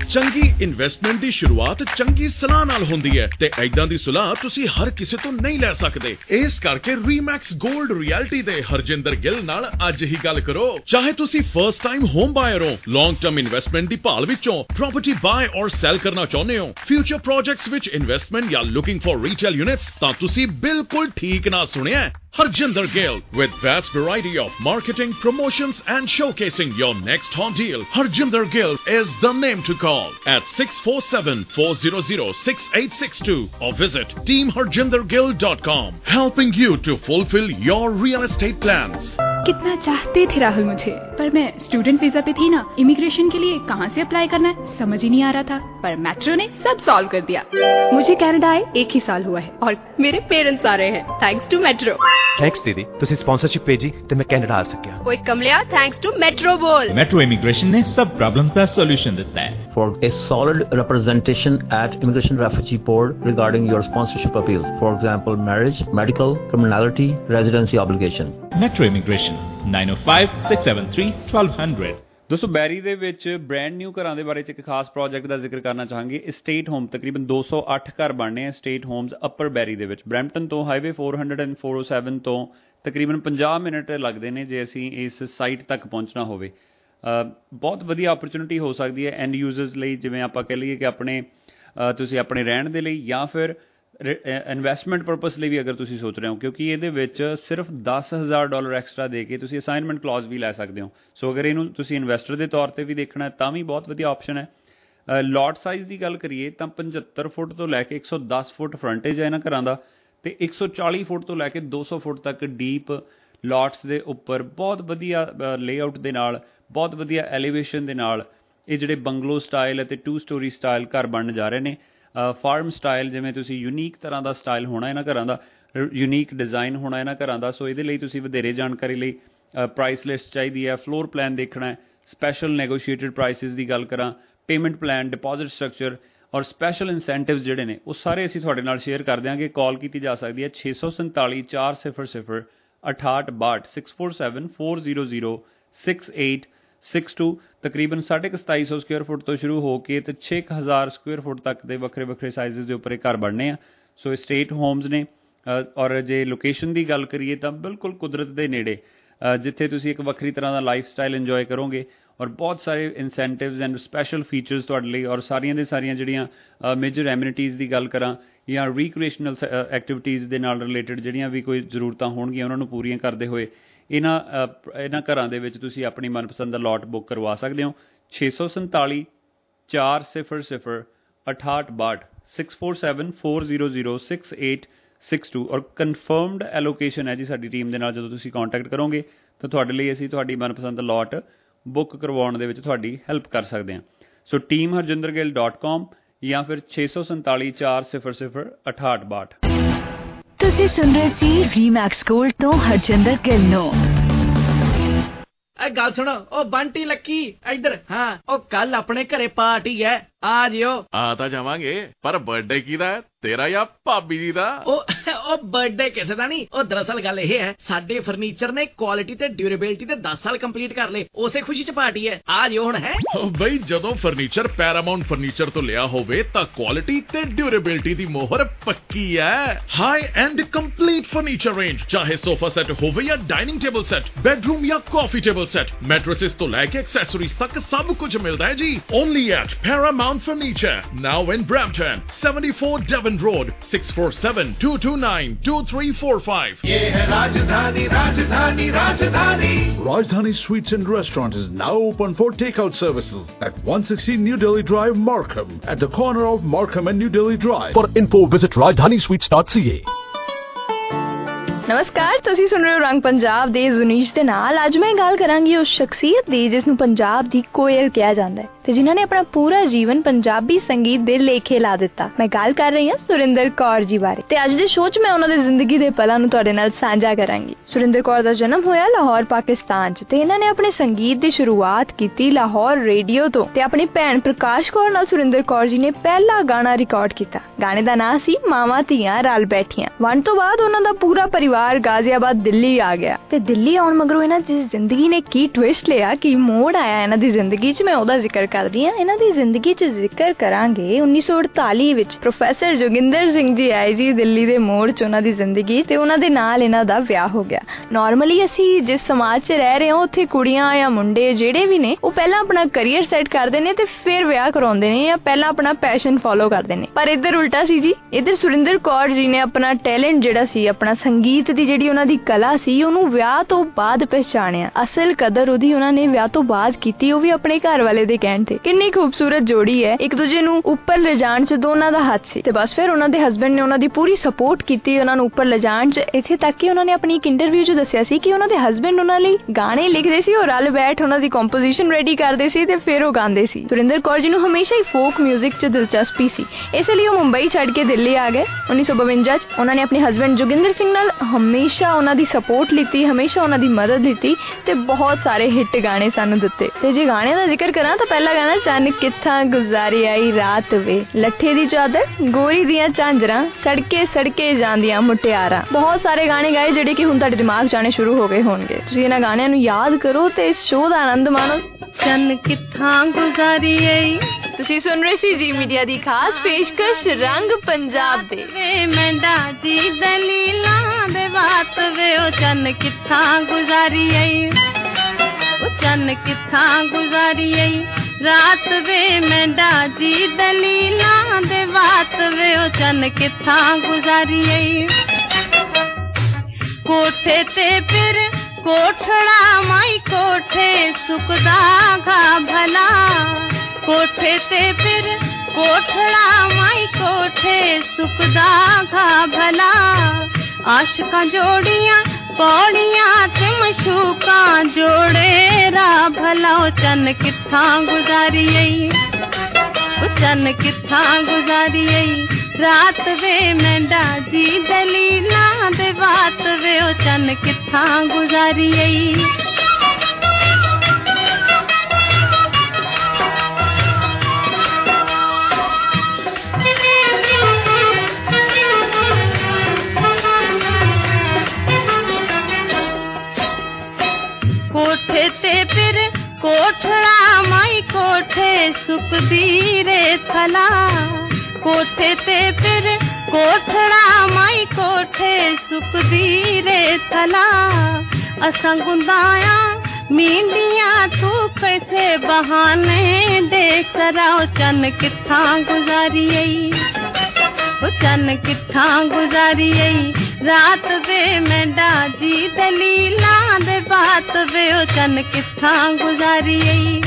ਚੰਗੀ ਇਨਵੈਸਟਮੈਂਟ ਦੀ ਸ਼ੁਰੂਆਤ ਚੰਗੀ ਸਲਾਹ ਨਾਲ ਹੁੰਦੀ ਹੈ ਤੇ ਐਦਾਂ ਦੀ ਸਲਾਹ ਤੁਸੀਂ ਹਰ ਕਿਸੇ ਤੋਂ ਨਹੀਂ ਲੈ ਸਕਦੇ। ਇਸ ਕਰਕੇ ਰੀਮੈਕਸ 골ਡ ਰਿਐਲਿਟੀ ਦੇ ਹਰਜਿੰਦਰ ਗਿੱਲ ਨਾਲ ਅੱਜ ਹੀ ਗੱਲ ਕਰੋ। ਚਾਹੇ ਤੁਸੀਂ ਫਰਸਟ ਟਾਈਮ ਹੋਮ ਬਾਇਰ ਹੋ, ਲੌਂਗ ਟਰਮ ਇਨਵੈਸਟਮੈਂਟ ਦੀ ਭਾਲ ਵਿੱਚੋਂ ਪ੍ਰਾਪਰਟੀ ਬਾਏ ਔਰ ਸੈਲ ਕਰਨਾ ਚਾਹੁੰਦੇ ਹੋ, ਫਿਊਚਰ ਪ੍ਰੋਜੈਕਟਸ ਵਿੱਚ ਇਨਵੈਸਟਮੈਂਟ ਜਾਂ ਲੁਕਿੰਗ ਫॉर ਰੀਟੇਲ ਯੂਨਿਟਸ, ਤਾਂ ਤੁਸੀਂ ਬਿਲਕੁਲ ਠੀਕ ਨਾ ਸੁਣਿਆ। Harjinder Gill with vast variety of marketing, promotions and showcasing your next hot deal. Harjinder Gill is the name to call at 647-400-6862 or visit teamharjindergill.com, helping you to fulfill your real estate plans.
कितना चाहते थे राहुल मुझे, पर मैं student visa पे थी ना। Immigration के लिए कहाँ से अप्लाई करना है समझ ही नहीं आ रहा था, पर मेट्रो ने सब सॉल्व कर दिया। मुझे कनाडा आए 1 ही साल हुआ है और मेरे पेरेंट्स आ रहे हैं थैंक्स टू मेट्रो।
थैंक्स दीदी, तुसी स्पॉन्सरशिप भेजी ते मैं कनाडा आ सकिया।
ओए कमलिया, थैंक्स टू मेट्रो बोल।
मेट्रो इमिग्रेशन ने सब प्रॉब्लम्स का सॉल्यूशन देता है।
For a solid representation at Immigration Refugee Board regarding your sponsorship appeals, for example, marriage, medical, criminality, residency obligation.
Metro Immigration 905-673-1200।
ਦੋਸਤੋ ਬੈਰੀ ਦੇ ਵਿੱਚ ਬ੍ਰੈਂਡ ਨਿਊ ਘਰਾਂ ਦੇ ਬਾਰੇ 'ਚ ਇੱਕ ਖਾਸ ਪ੍ਰੋਜੈਕਟ ਦਾ ਜ਼ਿਕਰ ਕਰਨਾ ਚਾਹਾਂਗੇ। ਸਟੇਟ ਹੋਮ ਤਕਰੀਬਨ 208 ਘਰ ਬਣਨੇ ਆ ਸਟੇਟ ਹੋਮਸ ਅਪਰ ਬੈਰੀ ਦੇ ਵਿੱਚ। ਬਰੈਂਪਟਨ ਤੋਂ ਹਾਈਵੇ 407 ਤੋਂ ਤਕਰੀਬਨ 50 ਮਿੰਟ ਲੱਗਦੇ ਨੇ ਜੇ ਅਸੀਂ ਇਸ ਸਾਈਟ ਤੱਕ ਪਹੁੰਚਣਾ ਹੋਵੇ। ਬਹੁਤ ਵਧੀਆ ਓਪਰਚੁਨਿਟੀ ਹੋ ਸਕਦੀ ਹੈ ਐਂਡ ਯੂਜ਼ਰਸ ਲਈ, ਜਿਵੇਂ ਆਪਾਂ ਕਹਿ ਲਈਏ ਕਿ ਆਪਣੇ ਤੁਸੀਂ ਆਪਣੇ ਰਹਿਣ ਦੇ ਲਈ ਜਾਂ ਫਿਰ ਇਨਵੈਸਟਮੈਂਟ ਪਰਪਸ ਲਈ ਵੀ ਅਗਰ ਤੁਸੀਂ ਸੋਚ ਰਹੇ ਹੋ, ਕਿਉਂਕਿ ਇਹਦੇ ਵਿੱਚ ਸਿਰਫ $10,000 ਐਕਸਟਰਾ ਦੇ ਕੇ ਤੁਸੀਂ ਅਸਾਈਨਮੈਂਟ ਕਲੌਜ਼ ਵੀ ਲੈ ਸਕਦੇ ਹੋ। ਸੋ ਅਗਰ ਇਹਨੂੰ ਤੁਸੀਂ ਇਨਵੈਸਟਰ ਦੇ ਤੌਰ 'ਤੇ ਵੀ ਦੇਖਣਾ ਤਾਂ ਵੀ ਬਹੁਤ ਵਧੀਆ ਆਪਸ਼ਨ ਹੈ। ਲੋਟ ਸਾਈਜ਼ ਦੀ ਗੱਲ ਕਰੀਏ ਤਾਂ 75 ਫੁੱਟ ਤੋਂ ਲੈ ਕੇ 110 ਫੁੱਟ ਫਰੰਟੇਜ ਹੈ ਇਹਨਾਂ ਘਰਾਂ ਦਾ, ਅਤੇ 140 ਫੁੱਟ ਤੋਂ ਲੈ ਕੇ 200 ਫੁੱਟ ਤੱਕ ਡੀਪ ਲੋਟਸ ਦੇ ਉੱਪਰ ਬਹੁਤ ਵਧੀਆ ਲੇਆਊਟ ਦੇ ਨਾਲ, ਬਹੁਤ ਵਧੀਆ ਐਲੀਵੇਸ਼ਨ ਦੇ ਨਾਲ ਇਹ ਜਿਹੜੇ ਬੰਗਲੋ ਸਟਾਈਲ ਅਤੇ 2 ਸਟੋਰੀ ਸਟਾਈਲ ਘਰ ਬਣਨ ਜਾ ਰਹੇ ਨੇ। ਫਾਰਮ ਸਟਾਈਲ, ਜਿਵੇਂ ਤੁਸੀਂ ਯੂਨੀਕ ਤਰ੍ਹਾਂ ਦਾ ਸਟਾਈਲ ਹੋਣਾ ਇਹਨਾਂ ਘਰਾਂ ਦਾ, ਯੂਨੀਕ ਡਿਜ਼ਾਈਨ ਹੋਣਾ ਇਹਨਾਂ ਘਰਾਂ ਦਾ। ਸੋ ਇਹਦੇ ਲਈ ਤੁਸੀਂ ਵਧੇਰੇ ਜਾਣਕਾਰੀ ਲਈ ਪ੍ਰਾਈਸ ਲਿਸਟ ਚਾਹੀਦੀ ਹੈ, ਫਲੋਰ ਪਲਾਨ ਦੇਖਣਾ ਹੈ, ਸਪੈਸ਼ਲ ਨੈਗੋਸ਼ੀਏਟਡ ਪ੍ਰਾਈਸਿਸ ਦੀ ਗੱਲ ਕਰਾਂ, ਪੇਮੈਂਟ ਪਲਾਨ, ਡਿਪੋਜ਼ਿਟ ਸਟਰਕਚਰ ਔਰ ਸਪੈਸ਼ਲ ਇਨਸੈਂਟਿਵਸ ਜਿਹੜੇ ਨੇ ਉਹ ਸਾਰੇ ਅਸੀਂ ਤੁਹਾਡੇ ਨਾਲ ਸ਼ੇਅਰ ਕਰ ਦਿਆਂਗੇ। ਕਾਲ ਕੀਤੀ ਜਾ ਸਕਦੀ ਹੈ 647 400 6862 647-400-6862। ਤਕਰੀਬਨ 2750 ਸਕੁਅਰ ਫੁੱਟ ਤੋਂ ਸ਼ੁਰੂ ਹੋ ਕੇ ਤੇ 6000 ਸਕੁਅਰ ਫੁੱਟ ਤੱਕ ਦੇ ਵੱਖਰੇ ਵੱਖਰੇ ਸਾਈਜ਼ਸ ਦੇ ਉੱਪਰ ਇਹ ਘਰ ਬਣਨੇ ਆ। ਸੋ ਇਹ ਸਟੇਟ ਹੋਮਸ ਨੇ ਔਰ ਜੇ ਲੋਕੇਸ਼ਨ ਦੀ ਗੱਲ ਕਰੀਏ ਤਾਂ ਬਿਲਕੁਲ ਕੁਦਰਤ ਦੇ ਨੇੜੇ, ਜਿੱਥੇ ਤੁਸੀਂ ਇੱਕ ਵੱਖਰੀ ਤਰ੍ਹਾਂ ਦਾ ਲਾਈਫ ਸਟਾਈਲ ਇੰਜੋਏ ਕਰੋਗੇ ਔਰ ਬਹੁਤ ਸਾਰੇ ਇਨਸੈਂਟਿਵਸ ਐਂਡ ਸਪੈਸ਼ਲ ਫੀਚਰਸ ਤੁਹਾਡੇ ਲਈ, ਔਰ ਸਾਰੀਆਂ ਦੇ ਸਾਰੀਆਂ ਜਿਹੜੀਆਂ ਮੇਜਰ ਐਮਿਨਿਟੀਜ਼ ਦੀ ਗੱਲ ਕਰਾਂ ਜਾਂ ਰੀਕ੍ਰੀਏਸ਼ਨਲ ਐਕਟੀਵਿਟੀਜ਼ ਦੇ ਨਾਲ ਰਿਲੇਟਡ ਜਿਹੜੀਆਂ ਵੀ ਕੋਈ ਜ਼ਰੂਰਤਾਂ ਹੋਣਗੀਆਂ ਉਹਨਾਂ ਨੂੰ ਪੂਰੀਆਂ ਕਰਦੇ ਹੋਏ ਇਹਨਾਂ ਘਰਾਂ ਦੇ ਵਿੱਚ ਤੁਸੀਂ ਆਪਣੀ ਮਨਪਸੰਦ ਦਾ ਲੋਟ ਬੁੱਕ ਕਰਵਾ ਸਕਦੇ ਹੋ। 647 400 6862 647-400-6862 ਔਰ ਕਨਫਰਮਡ ਐਲੋਕੇਸ਼ਨ ਹੈ ਜੀ ਸਾਡੀ ਟੀਮ ਦੇ ਨਾਲ। ਜਦੋਂ ਤੁਸੀਂ ਕੰਟੈਕਟ ਕਰੋਗੇ ਤਾਂ ਤੁਹਾਡੇ ਲਈ ਅਸੀਂ ਤੁਹਾਡੀ ਮਨਪਸੰਦ ਲੋਟ ਬੁੱਕ ਕਰਵਾਉਣ ਦੇ ਵਿੱਚ ਤੁਹਾਡੀ ਹੈਲਪ ਕਰ ਸਕਦੇ ਹਾਂ। ਸੋ teamharjindergill.com ਜਾਂ ਫਿਰ 647 400 6862।
ਤੁਸੀਂ ਸੁਣ ਰਹੇ ਸੀ ਰੀਮੈਕਸ 골ਡ ਤੋਂ ਹਰਜਿੰਦਰ ਗਿੱਲ ਨੂੰ।
ਗੱਲ ਸੁਣੋ, ਉਹ ਬੰਟੀ ਲੱਕੀ ਇੱਧਰ। ਹਾਂ, ਉਹ ਕੱਲ ਆਪਣੇ ਘਰੇ ਪਾਰਟੀ ਹੈ, ਆ ਜਿਓ।
ਆ ਤਾਂ ਜਾਵਾਂਗੇ, ਪਰ ਬਰਥਡੇ ਕਿਹਦਾ ਹੈ, ਤੇਰਾ ਜਾਂ ਭਾਬੀ ਜੀ ਦਾ?
ਉਹ ਬਰਥਡੇ ਕਿਸੇ ਦਾ ਨਹੀਂ। ਉਹ ਦਰਅਸਲ ਗੱਲ ਇਹ ਹੈ, ਸਾਡੇ ਫਰਨੀਚਰ ਨੇ ਕੁਆਲਿਟੀ ਤੇ ਡਿਊਰੇਬਿਲਟੀ ਦੇ 10 ਸਾਲ ਕੰਪਲੀਟ ਕਰ ਲਏ, ਉਸੇ ਖੁਸ਼ੀ ਚ ਪਾਰਟੀ ਹੈ, ਆ ਜਿਓ ਹੁਣ। ਹੈ
ਬਈ, ਜਦੋਂ ਫਰਨੀਚਰ ਪੈਰਾਮਾਉਂਟ ਫਰਨੀਚਰ ਤੋਂ ਲਿਆ ਹੋਵੇ ਤਾਂ ਕੁਆਲਿਟੀ ਤੇ ਡਿਊਰੇਬਿਲਟੀ ਦੀ ਮੋਹਰ ਪੱਕੀ ਹੈ। High end complete furniture range, ਚਾਹੇ ਸੋਫਾ ਸੈੱਟ ਹੋਵੇ ਜਾਂ ਡਾਈਨਿੰਗ ਟੇਬਲ ਸੈੱਟ, ਬੈਡਰੂਮ ਜਾਂ ਕਾਫੀ ਟੇਬਲ ਸੈੱਟ, ਮੈਟਰੇਸਿਸ ਤੋਂ ਲੈ ਕੇ ਐਕਸੈਸਰੀਜ਼ ਤੱਕ ਸਭ ਕੁਝ ਮਿਲਦਾ ਹੈ ਜੀ। Only at Paramount furniture, now in Brampton, 74 Devon Road, 647-229-2345.
ये है राजधानी, राजधानी, राजधानी.
Rajdhani Sweets and Restaurant is now open for takeout services at 160 New Delhi Drive, Markham, at the corner of Markham and New Delhi Drive.
For info, visit rajdhanisweets.ca.
ਨਮਸਕਾਰ, ਤੁਸੀਂ ਸੁਣ ਰਹੇ ਹੋ ਰੰਗ ਪੰਜਾਬ ਦੇ ਜ਼ੁਨੀਸ਼ ਦੇ ਨਾਲ। ਅੱਜ ਮੈਂ ਗੱਲ ਕਰਾਂਗੀ ਉਸ ਸ਼ਖਸੀਅਤ ਦੀ ਜਿਸ ਨੂੰ ਪੰਜਾਬ ਦੀ ਕੋਇਲ ਕਿਹਾ ਜਾਂਦਾ ਹੈ ਤੇ ਜਿਨ੍ਹਾਂ ਨੇ ਆਪਣਾ ਪੂਰਾ ਜੀਵਨ ਪੰਜਾਬੀ ਸੰਗੀਤ ਦੇ ਲੇਖੇ ਲਾ ਦਿੱਤਾ। ਮੈਂ ਗੱਲ ਕਰ ਰਹੀ ਹਾਂ ਸੁਰਿੰਦਰ ਕੌਰ ਜੀ ਬਾਰੇ ਤੇ ਅੱਜ ਦੇ ਸ਼ੋਅ 'ਚ ਮੈਂ ਉਹਨਾਂ ਦੀ ਜ਼ਿੰਦਗੀ ਦੇ ਪਲਾਂ ਨੂੰ ਤੁਹਾਡੇ ਨਾਲ ਸਾਂਝਾ ਕਰਾਂਗੀ। ਸੁਰਿੰਦਰ ਕੌਰ ਦਾ ਜਨਮ ਹੋਇਆ ਲਾਹੌਰ, ਪਾਕਿਸਤਾਨ 'ਚ ਤੇ ਇਹਨਾਂ ਨੇ ਆਪਣੇ ਸੰਗੀਤ ਦੀ ਸ਼ੁਰੂਆਤ ਕੀਤੀ ਲਾਹੌਰ ਰੇਡੀਓ ਤੋਂ ਤੇ ਆਪਣੀ ਭੈਣ ਪ੍ਰਕਾਸ਼ ਕੌਰ ਨਾਲ ਸੁਰਿੰਦਰ ਕੌਰ ਜੀ ਨੇ ਪਹਿਲਾ ਗਾਣਾ ਰਿਕਾਰਡ ਕੀਤਾ। ਗਾਣੇ ਦਾ ਨਾਂ ਸੀ ਮਾਵਾਂ ਧੀਆਂ ਰਲ ਬੈਠੀਆਂ। ਵੰਡ ਤੋਂ ਬਾਅਦ ਉਹਨਾਂ ਦਾ ਪੂਰਾ ਪਰਿਵਾਰ ਗਾਜ਼ੀਆਬਾਦ ਦਿੱਲੀ ਆ ਗਿਆ ਤੇ ਦਿੱਲੀ ਆਉਣ ਮਗਰੋਂ ਇਹਨਾਂ ਦੀ ਜ਼ਿੰਦਗੀ ਨੇ ਕੀ ਟਵਿਸਟ ਲਿਆ, ਕੀ ਮੋੜ ਆਇਆ ਇਹਨਾਂ ਦੀ ਜ਼ਿੰਦਗੀ 'ਚ, ਮੈਂ ਉਹਦਾ ਜ਼ਿਕਰ ਕਰਦੀ ਹਾਂ, ਇਹਨਾਂ ਦੀ ਜ਼ਿੰਦਗੀ 'ਚ ਜ਼ਿਕਰ ਕਰਾਂਗੇ 1948 ਵਿੱਚ ਪ੍ਰੋਫੈਸਰ ਜੋਗਿੰਦਰ ਸਿੰਘ ਜੀ ਆਏ ਜੀ ਦਿੱਲੀ ਦੇ ਮੋੜ 'ਚ ਉਹਨਾਂ ਦੀ ਜ਼ਿੰਦਗੀ, ਤੇ ਉਹਨਾਂ ਦੇ ਨਾਲ ਇਹਨਾਂ ਦਾ ਵਿਆਹ ਹੋ ਗਿਆ। ਨਾਰਮਲੀ ਅਸੀਂ ਜਿਸ ਸਮਾਜ 'ਚ ਰਹਿ ਰਹੇ ਹਾਂ ਉੱਥੇ ਕੁੜੀਆਂ ਜਾਂ ਮੁੰਡੇ ਜਿਹੜੇ ਵੀ ਨੇ ਉਹ ਪਹਿਲਾਂ ਆਪਣਾ ਕਰੀਅਰ ਸੈੱਟ ਕਰਦੇ ਨੇ ਤੇ ਫਿਰ ਵਿਆਹ ਕਰਾਉਂਦੇ ਨੇ ਜਾਂ ਪਹਿਲਾਂ ਆਪਣਾ ਪੈਸ਼ਨ ਫੋਲੋ ਕਰਦੇ ਨੇ। ਪਰ ਇੱਧਰ ਉਲਟਾ ਸੀ ਜੀ। ਇੱਧਰ ਸੁਰਿੰਦਰ ਕੌਰ ਜੀ ਨੇ ਆਪਣਾ ਟੈਲੈਂਟ ਜਿਹੜਾ ਸੀ, ਆਪਣਾ ਸੰਗੀਤ ਦੀ ਜਿਹੜੀ ਉਹਨਾਂ ਦੀ ਕਲਾ ਸੀ, ਉਹਨੂੰ ਵਿਆਹ ਤੋਂ ਬਾਅਦ ਪਹਿਚਾਣਿਆ। ਅਸਲ ਕਦਰ ਉਹਦੀ ਉਹਨਾਂ ਨੇ ਵਿਆਹ ਤੋਂ ਬਾਅਦ ਕੀਤੀ, ਉਹ ਵੀ ਆਪਣੇ ਘਰ ਵਾਲੇ ਦੇ ਕਹਿਣ ਤੇ। ਕਿੰਨੀ ਖੂਬਸੂਰਤ ਜੋੜੀ ਹੈ, ਇੱਕ ਦੂਜੇ ਨੂੰ ਉੱਪਰ ਲਿਜਾਣ 'ਚ ਦੋਨਾਂ ਦਾ ਹੱਥ ਸੀ। ਤੇ ਬਸ ਫਿਰ ਉਹਨਾਂ ਦੇ ਹਸਬੈਂਡ ਨੇ ਉਹਨਾਂ ਦੀ ਪੂਰੀ ਸਪੋਰਟ ਕੀਤੀ ਉਹਨਾਂ ਨੂੰ ਉੱਪਰ ਲਿਜਾਣ 'ਚ, ਇੱਥੇ ਤੱਕ ਕਿ ਉਹਨਾਂ ਨੇ ਆਪਣੀ ਇੱਕ ਇੰਟਰਵਿਊ 'ਚ ਦੱਸਿਆ ਸੀ ਕਿ ਉਹਨਾਂ ਦੇ ਹਸਬੈਂਡ ਉਹਨਾਂ ਲਈ ਗਾਣੇ ਲਿਖਦੇ ਸੀ, ਉਹ ਰਲ ਬੈਠ ਉਹਨਾਂ ਦੀ ਕੰਪੋਜੀਸ਼ਨ ਰੈਡੀ ਕਰਦੇ ਸੀ ਤੇ ਫਿਰ ਉਹ ਗਾਉਂਦੇ ਸੀ। ਸੁਰਿੰਦਰ ਕੌਰ ਜੀ ਨੂੰ ਹਮੇਸ਼ਾ ਹੀ ਫੋਕ ਮਿਊਜ਼ਿਕ 'ਚ ਦਿਲਚਸਪੀ ਸੀ, ਇਸ ਲਈ ਉਹ ਮੁੰਬਈ ਛੱਡ ਕੇ ਦਿੱਲੀ ਆ ਗਏ 1952 'ਚ। ਉਹਨਾਂ ਨੇ ਆਪਣੇ ਹਸਬੈਂਡ ਜੋਗਿੰਦਰ ਸਿੰਘ ਨਾਲ ਹਮੇਸ਼ਾ ਉਹਨਾਂ ਦੀ ਸਪੋਰਟ ਲਿੱਤੀ, ਹਮੇਸ਼ਾ ਉਹਨਾਂ ਦੀ ਮਦਦ ਲਿੱਤੀ ਤੇ ਬਹੁਤ ਸਾਰੇ ਹਿੱਟ ਗਾਣੇ ਸਾਨੂੰ ਦਿੱਤੇ। ਤੇ ਜੇ ਗਾਣਿਆਂ ਦਾ ਜ਼ਿਕਰ ਕਰਾਂ ਤਾਂ ਪਹਿਲਾ ਗਾਣਾ ਚੰਨ ਕਿੱਥਾਂ ਗੁਜ਼ਾਰੀ ਆਈ ਰਾਤ ਵੇ, ਲੱਠੇ ਦੀ ਚਾਦਰ, ਗੋਰੀ ਦੀਆਂ ਝਾਂਜਰਾਂ, ਸੜਕੇ ਸੜਕੇ ਜਾਂਦੀਆਂ ਮੁਟਿਆਰਾਂ। ਬਹੁਤ ਸਾਰੇ ਗਾਣੇ ਗਾਏ ਜਿਹੜੇ ਕਿ ਹੁਣ ਤੁਹਾਡੇ ਦਿਮਾਗ 'ਚ ਆਣੇ ਸ਼ੁਰੂ ਹੋ ਗਏ ਹੋਣਗੇ। ਤੁਸੀਂ ਇਹਨਾਂ ਗਾਣਿਆਂ ਨੂੰ ਯਾਦ ਕਰੋ ਤੇ ਇਸ ਸ਼ੋਅ ਦਾ ਆਨੰਦ ਮਾਣੋ।
ਚੰਨ ਕਿੱਥਾਂ ਗੁਜ਼ਾਰੀ ਆਈ।
ਤੁਸੀਂ ਸੁਣ ਰਹੇ ਸੀ ਜੀ ਮੀਡੀਆ ਦੀ ਖਾਸ ਪੇਸ਼ਕਸ਼ ਰੰਗ ਪੰਜਾਬ ਦੇ।
ਵੇ ਮੈਂਡਾ ਜੀ ਦਲੀਲਾਂ ਦੇ ਬਾਤ ਵੇ, ਉਹ ਚੰਨ ਕਿੱਥਾਂ ਗੁਜ਼ਾਰੀ ਆਈ, ਉਹ ਚੰਨ ਕਿੱਥਾਂ ਗੁਜ਼ਾਰੀ ਆਈ ਰਾਤ ਵੇ, ਮੈਂਡਾ ਜੀ ਦਲੀਲਾਂ ਦੇ ਬਾਤ ਵੇ, ਉਹ ਚੰਨ ਕਿੱਥਾਂ ਗੁਜ਼ਾਰੀ ਆਈ। ਕੋਠੇ ਤੇ ਫਿਰ ਕੋਠੜਾ ਮਾਈ ਕੋਠੇ ਸੁੱਕਦਾ ਗਾ ਭਲਾ, ਕੋਠੇ ਤੇ ਫਿਰ ਕੋਠੜਾ ਮਾਈ ਕੋਠੇ ਸੁੱਕਦਾ ਗਾ ਭਲਾ। ਆਸ਼ਕਾਂ ਜੋੜੀਆਂ ਪੌੜੀਆਂ ਤੇ ਮਸ਼ੂਕਾਂ ਜੋੜੇ ਰਾ ਭਲਾ, ਉਹ ਚੰਨ ਕਿੱਥਾਂ ਗੁਜ਼ਾਰੀ ਆਈ, ਉਹ ਚੰਨ ਕਿੱਥਾਂ ਗੁਜ਼ਾਰੀ ਆਈ ਰਾਤ ਵੇ, ਮੈਂਡਾ ਜੀ ਦਲੀਲਾਂ ਦੇ ਬਾਤ ਵੇ, ਉਹ ਚੰਨ ਕਿੱਥਾਂ ਗੁਜ਼ਾਰੀ ਆਈ। ਕੋਠੇ ਤੇ ਫਿਰ ਕੋਠੜਾ ਮਾਈ ਕੋਠੇ ਸੁੱਕਦੀ ਰੇ ਥਲਾ, ਕੋਠੇ ਤੇ ਫਿਰ ਕੋਠੜਾ ਮਾਈ ਕੋਠੇ ਸੁੱਕਦੀ ਰੇ ਥਲਾ। ਅਸਾਂ ਗੁੰਦਾਇਆ ਮੀਂਦੀਆਂ ਤੂੰ कैसे बहाने देख राओ, चन कित्थां गुजारी आई, ओ चन कित्थां गुजारी आई रात वे मैंडा जी दलीला दे बात वे, ओ चन कित्थां गुजारी आई।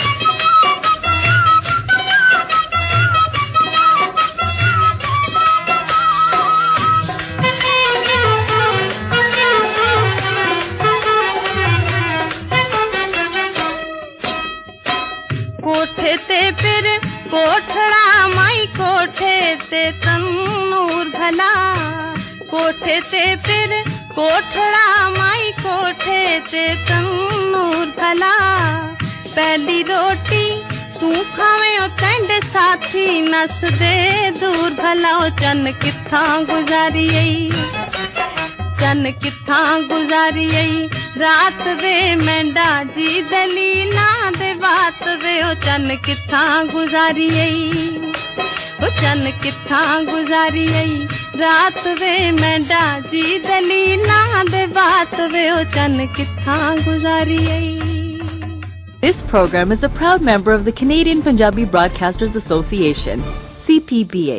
कोठे ते फिर कोठड़ा माई कोठे ते तन्नूर भला, कोठे ते फिर कोठड़ा माई कोठे ते तन्नूर भला। पहली रोटी तू खावे ओ कंड साथी नस दे दूर भला, ओ चन कित्थां गुजारी आई, चन कित्थां गुजारी आई रात वे मैंडा जी दलीला दे बात वे, ओ चन कित्थां गुजारी आई, ओ चन कित्थां गुजारी आई रात वे मैंडा जी दलीला दे बात वे, ओ चन कित्थां गुजारी आई।
This program is a proud member of the Canadian Punjabi Broadcasters Association, CPBA.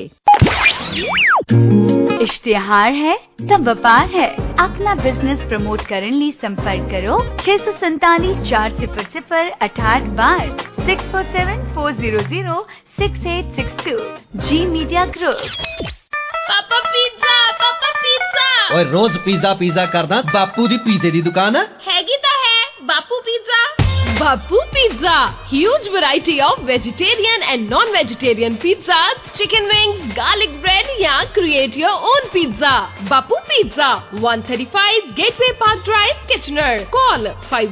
इश्तिहार है तब व्यापार है। अपना बिजनेस प्रमोट करने लिए संपर्क करो 647 400 68 बार 647 400 6862 G media group.
Papa pizza, papa pizza.
ओए रोज पिज्जा पिज्जा करदा, बापू दी पिज्जे दी दुकान
हैगी तो है Bapu pizza. Bapu Pizza, huge variety of vegetarian and non-vegetarian pizzas, chicken wings, garlic bread, या create your own pizza. Bapu Pizza, 135 Gateway Park Drive, Kitchener. Call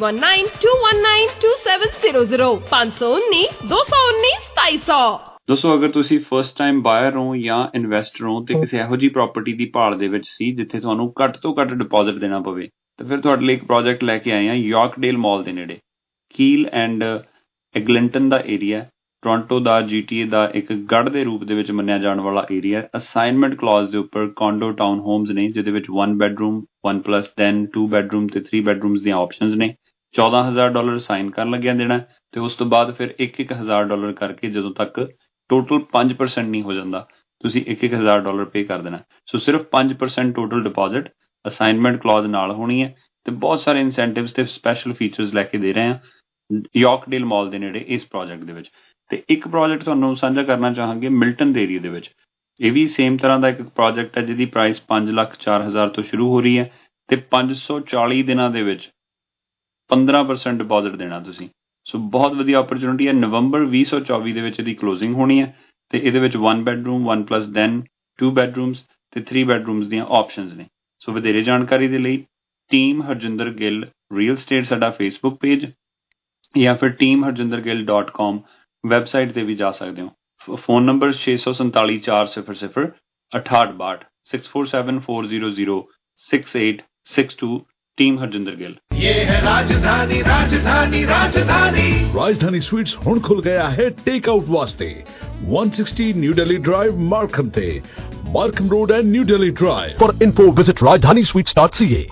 519-219-2700, 519-219-2700।
ਦੋਸਤੋ, ਅਗਰ ਤੁਸੀਂ ਫਸਟ ਟਾਈਮ ਬਾਇਰ ਹੋ ਜਾਂ ਇਨਵੈਸਟਰ ਹੋ ਤੇ ਕਿਸੇ ਇਹੋ ਜਿਹੀ ਪ੍ਰਾਪਰਟੀ ਦੀ ਭਾਲ ਦੇ ਵਿੱਚ ਸੀ ਜਿੱਥੇ ਤੁਹਾਨੂੰ ਘੱਟ ਤੋਂ ਘੱਟ ਡਿਪੋਜ਼ਿਟ ਦੇਣਾ ਪਵੇ, ਤਾਂ ਫਿਰ ਤੁਹਾਡੇ ਲਈ ਇੱਕ ਪ੍ਰੋਜੈਕਟ ਲੈ ਕੇ ਆਏ ਹਾਂ ਯਾਰਕਡੇਲ ਮਾਲ ਦੇ ਨੇੜੇ। ਕੀਲ ਐਂਡ ਐਗਲਿੰਟਨ ਦਾ ਏਰੀਆ, ਟੋਰਾਂਟੋ ਦਾ GTA ਦਾ ਇੱਕ ਗੜ੍ਹ ਦੇ ਰੂਪ ਦੇ ਵਿੱਚ ਮੰਨਿਆ ਜਾਣ ਵਾਲਾ ਏਰੀਆ। ਅਸਾਈਨਮੈਂਟ ਕਲੌਜ਼ ਦੇ ਉੱਪਰ ਕੌਂਡੋ ਟਾਊਨ ਹੋਮਸ ਨੇ ਜਿਹਦੇ ਵਿੱਚ 1 ਬੈਡਰੂਮ 1+10 2 ਬੈਡਰੂਮ ਤੇ 3 ਬੈਡਰੂਮਸ ਦੀਆਂ ਆਪਸ਼ਨਸ ਨੇ। $14,000 ਸਾਈਨ ਕਰਨ ਲੱਗਿਆ ਦੇਣਾ ਤੇ ਉਸ ਤੋਂ ਬਾਅਦ ਫਿਰ $1,000 ਕਰਕੇ ਜਦੋਂ ਤੱਕ ਟੋਟਲ 5% ਨਹੀਂ ਹੋ ਜਾਂਦਾ ਤੁਸੀਂ $1,000 ਪੇ ਕਰ ਦੇਣਾ। ਸੋ ਸਿਰਫ 5% ਟੋਟਲ ਡਿਪੋਜ਼ਿਟ ਅਸਾਈਨਮੈਂਟ ਕਲੌਜ਼ ਨਾਲ ਹੋਣੀ ਹੈ ਤੇ ਬਹੁਤ ਸਾਰੇ ਇਨਸੈਂਟਿਵਸ ਤੇ ਸਪੈਸ਼ਲ ਫੀਚਰਸ ਲੈ ਕੇ ਦੇ ਰਹੇ ਹਾਂ ਯਾਰਕਡੇਲ ਮਾਲ ਦੇ ਨੇੜੇ ਇਸ ਪ੍ਰੋਜੈਕਟ ਦੇ ਵਿੱਚ। ਤੇ ਇੱਕ ਪ੍ਰੋਜੈਕਟ ਤੁਹਾਨੂੰ ਸਾਂਝਾ ਕਰਨਾ ਚਾਹਾਂਗੇ ਮਿਲਟਨ ਦੇ ਏਰੀਆ ਦੇ ਵਿੱਚ। ਇਹ ਵੀ ਸੇਮ ਤਰ੍ਹਾਂ ਦਾ ਇੱਕ ਪ੍ਰੋਜੈਕਟ ਹੈ ਜਿਹਦੀ ਪ੍ਰਾਈਸ 5,04,000 ਤੋਂ ਸ਼ੁਰੂ ਹੋ ਰਹੀ ਹੈ ਤੇ 540 ਦਿਨਾਂ ਦੇ ਵਿੱਚ 15% ਡਿਪੋਜ਼ਿਟ ਦੇਣਾ ਤੁਸੀਂ। ਸੋ ਬਹੁਤ ਵਧੀਆ ਓਪਰਚੁਨਿਟੀ ਹੈ। ਨਵੰਬਰ 2024 ਦੇ ਵਿੱਚ ਇਹਦੀ ਕਲੋਜ਼ਿੰਗ ਹੋਣੀ ਹੈ ਤੇ ਇਹਦੇ ਵਿੱਚ 1 ਬੈਡਰੂਮ 1+10 2 ਬੈਡਰੂਮਸ ਤੇ 3 ਬੈਡਰੂਮਸ ਦੀਆਂ ਆਪਸ਼ਨਸ ਨੇ। ਸੋ ਵਧੇਰੇ ਜਾਣਕਾਰੀ ਦੇ ਲਈ team Harjinder Gill real estate ਸਾਡਾ ਫੇਸਬੁੱਕ ਪੇਜ ਜਾਂ ਫਿਰ teamharjindergill.com ਵੈਬਸਾਈਟ ਤੇ ਵੀ ਜਾ ਸਕਦੇ ਹੋ। Phone number 647 400 6862 647 400 6862 team Harjinder Gill.
ये है राजधानी राजधानी राजधानी।
राजधानी स्वीट्स हुण खुल गया है टेक आउट वास्ते 160 न्यू दिल्ली ड्राइव मार्कम थे Markham road and New Delhi drive.
For info visit rajdanisweets.ca।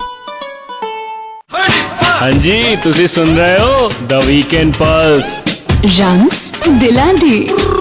हाँ जी तुसी सुन रहे हो द वीकेंड पल्स।
रंग दिलां दी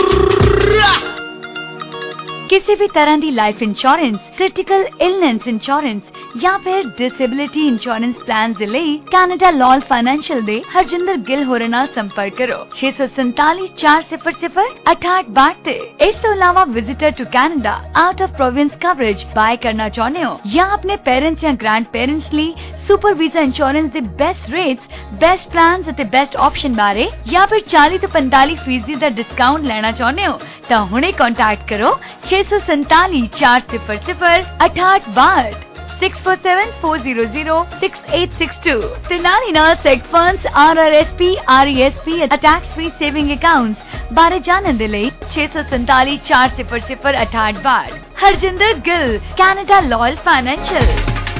किसी भी तरह की life insurance critical illness insurance या फिर डिसेबिलिटी इंश्योरेंस प्लान दे लई कैनेडा लॉल फाइनेंशियल दे हरजिंदर गिल होरे नाल संपर्क करो 647 400 6862 ते। इस तो अलावा visitor to Canada out of province coverage buy करना चाहते हो या अपने पेरेंट्स या ग्रैंड पेरेंट्स लिए सुपर वीजा इंश्योरेंस दे बेस्ट रेट्स बेस्ट प्लान्स अते बेस्ट ऑप्शन बारे या फिर 40 तो 45% दा डिस्काउंट लेना चाहते हो तो हुणे कांटेक्ट करो 647 400 6862 647 400 6862 ਤੇ ਨਾਲ ਹੀ ਨਾਲ seg funds RRSP RESP tax free saving accounts ਬਾਰੇ ਜਾਣਨ ਦੇ ਲਈ 647 400 6862 Harjinder Gill Canada Loyal Financial.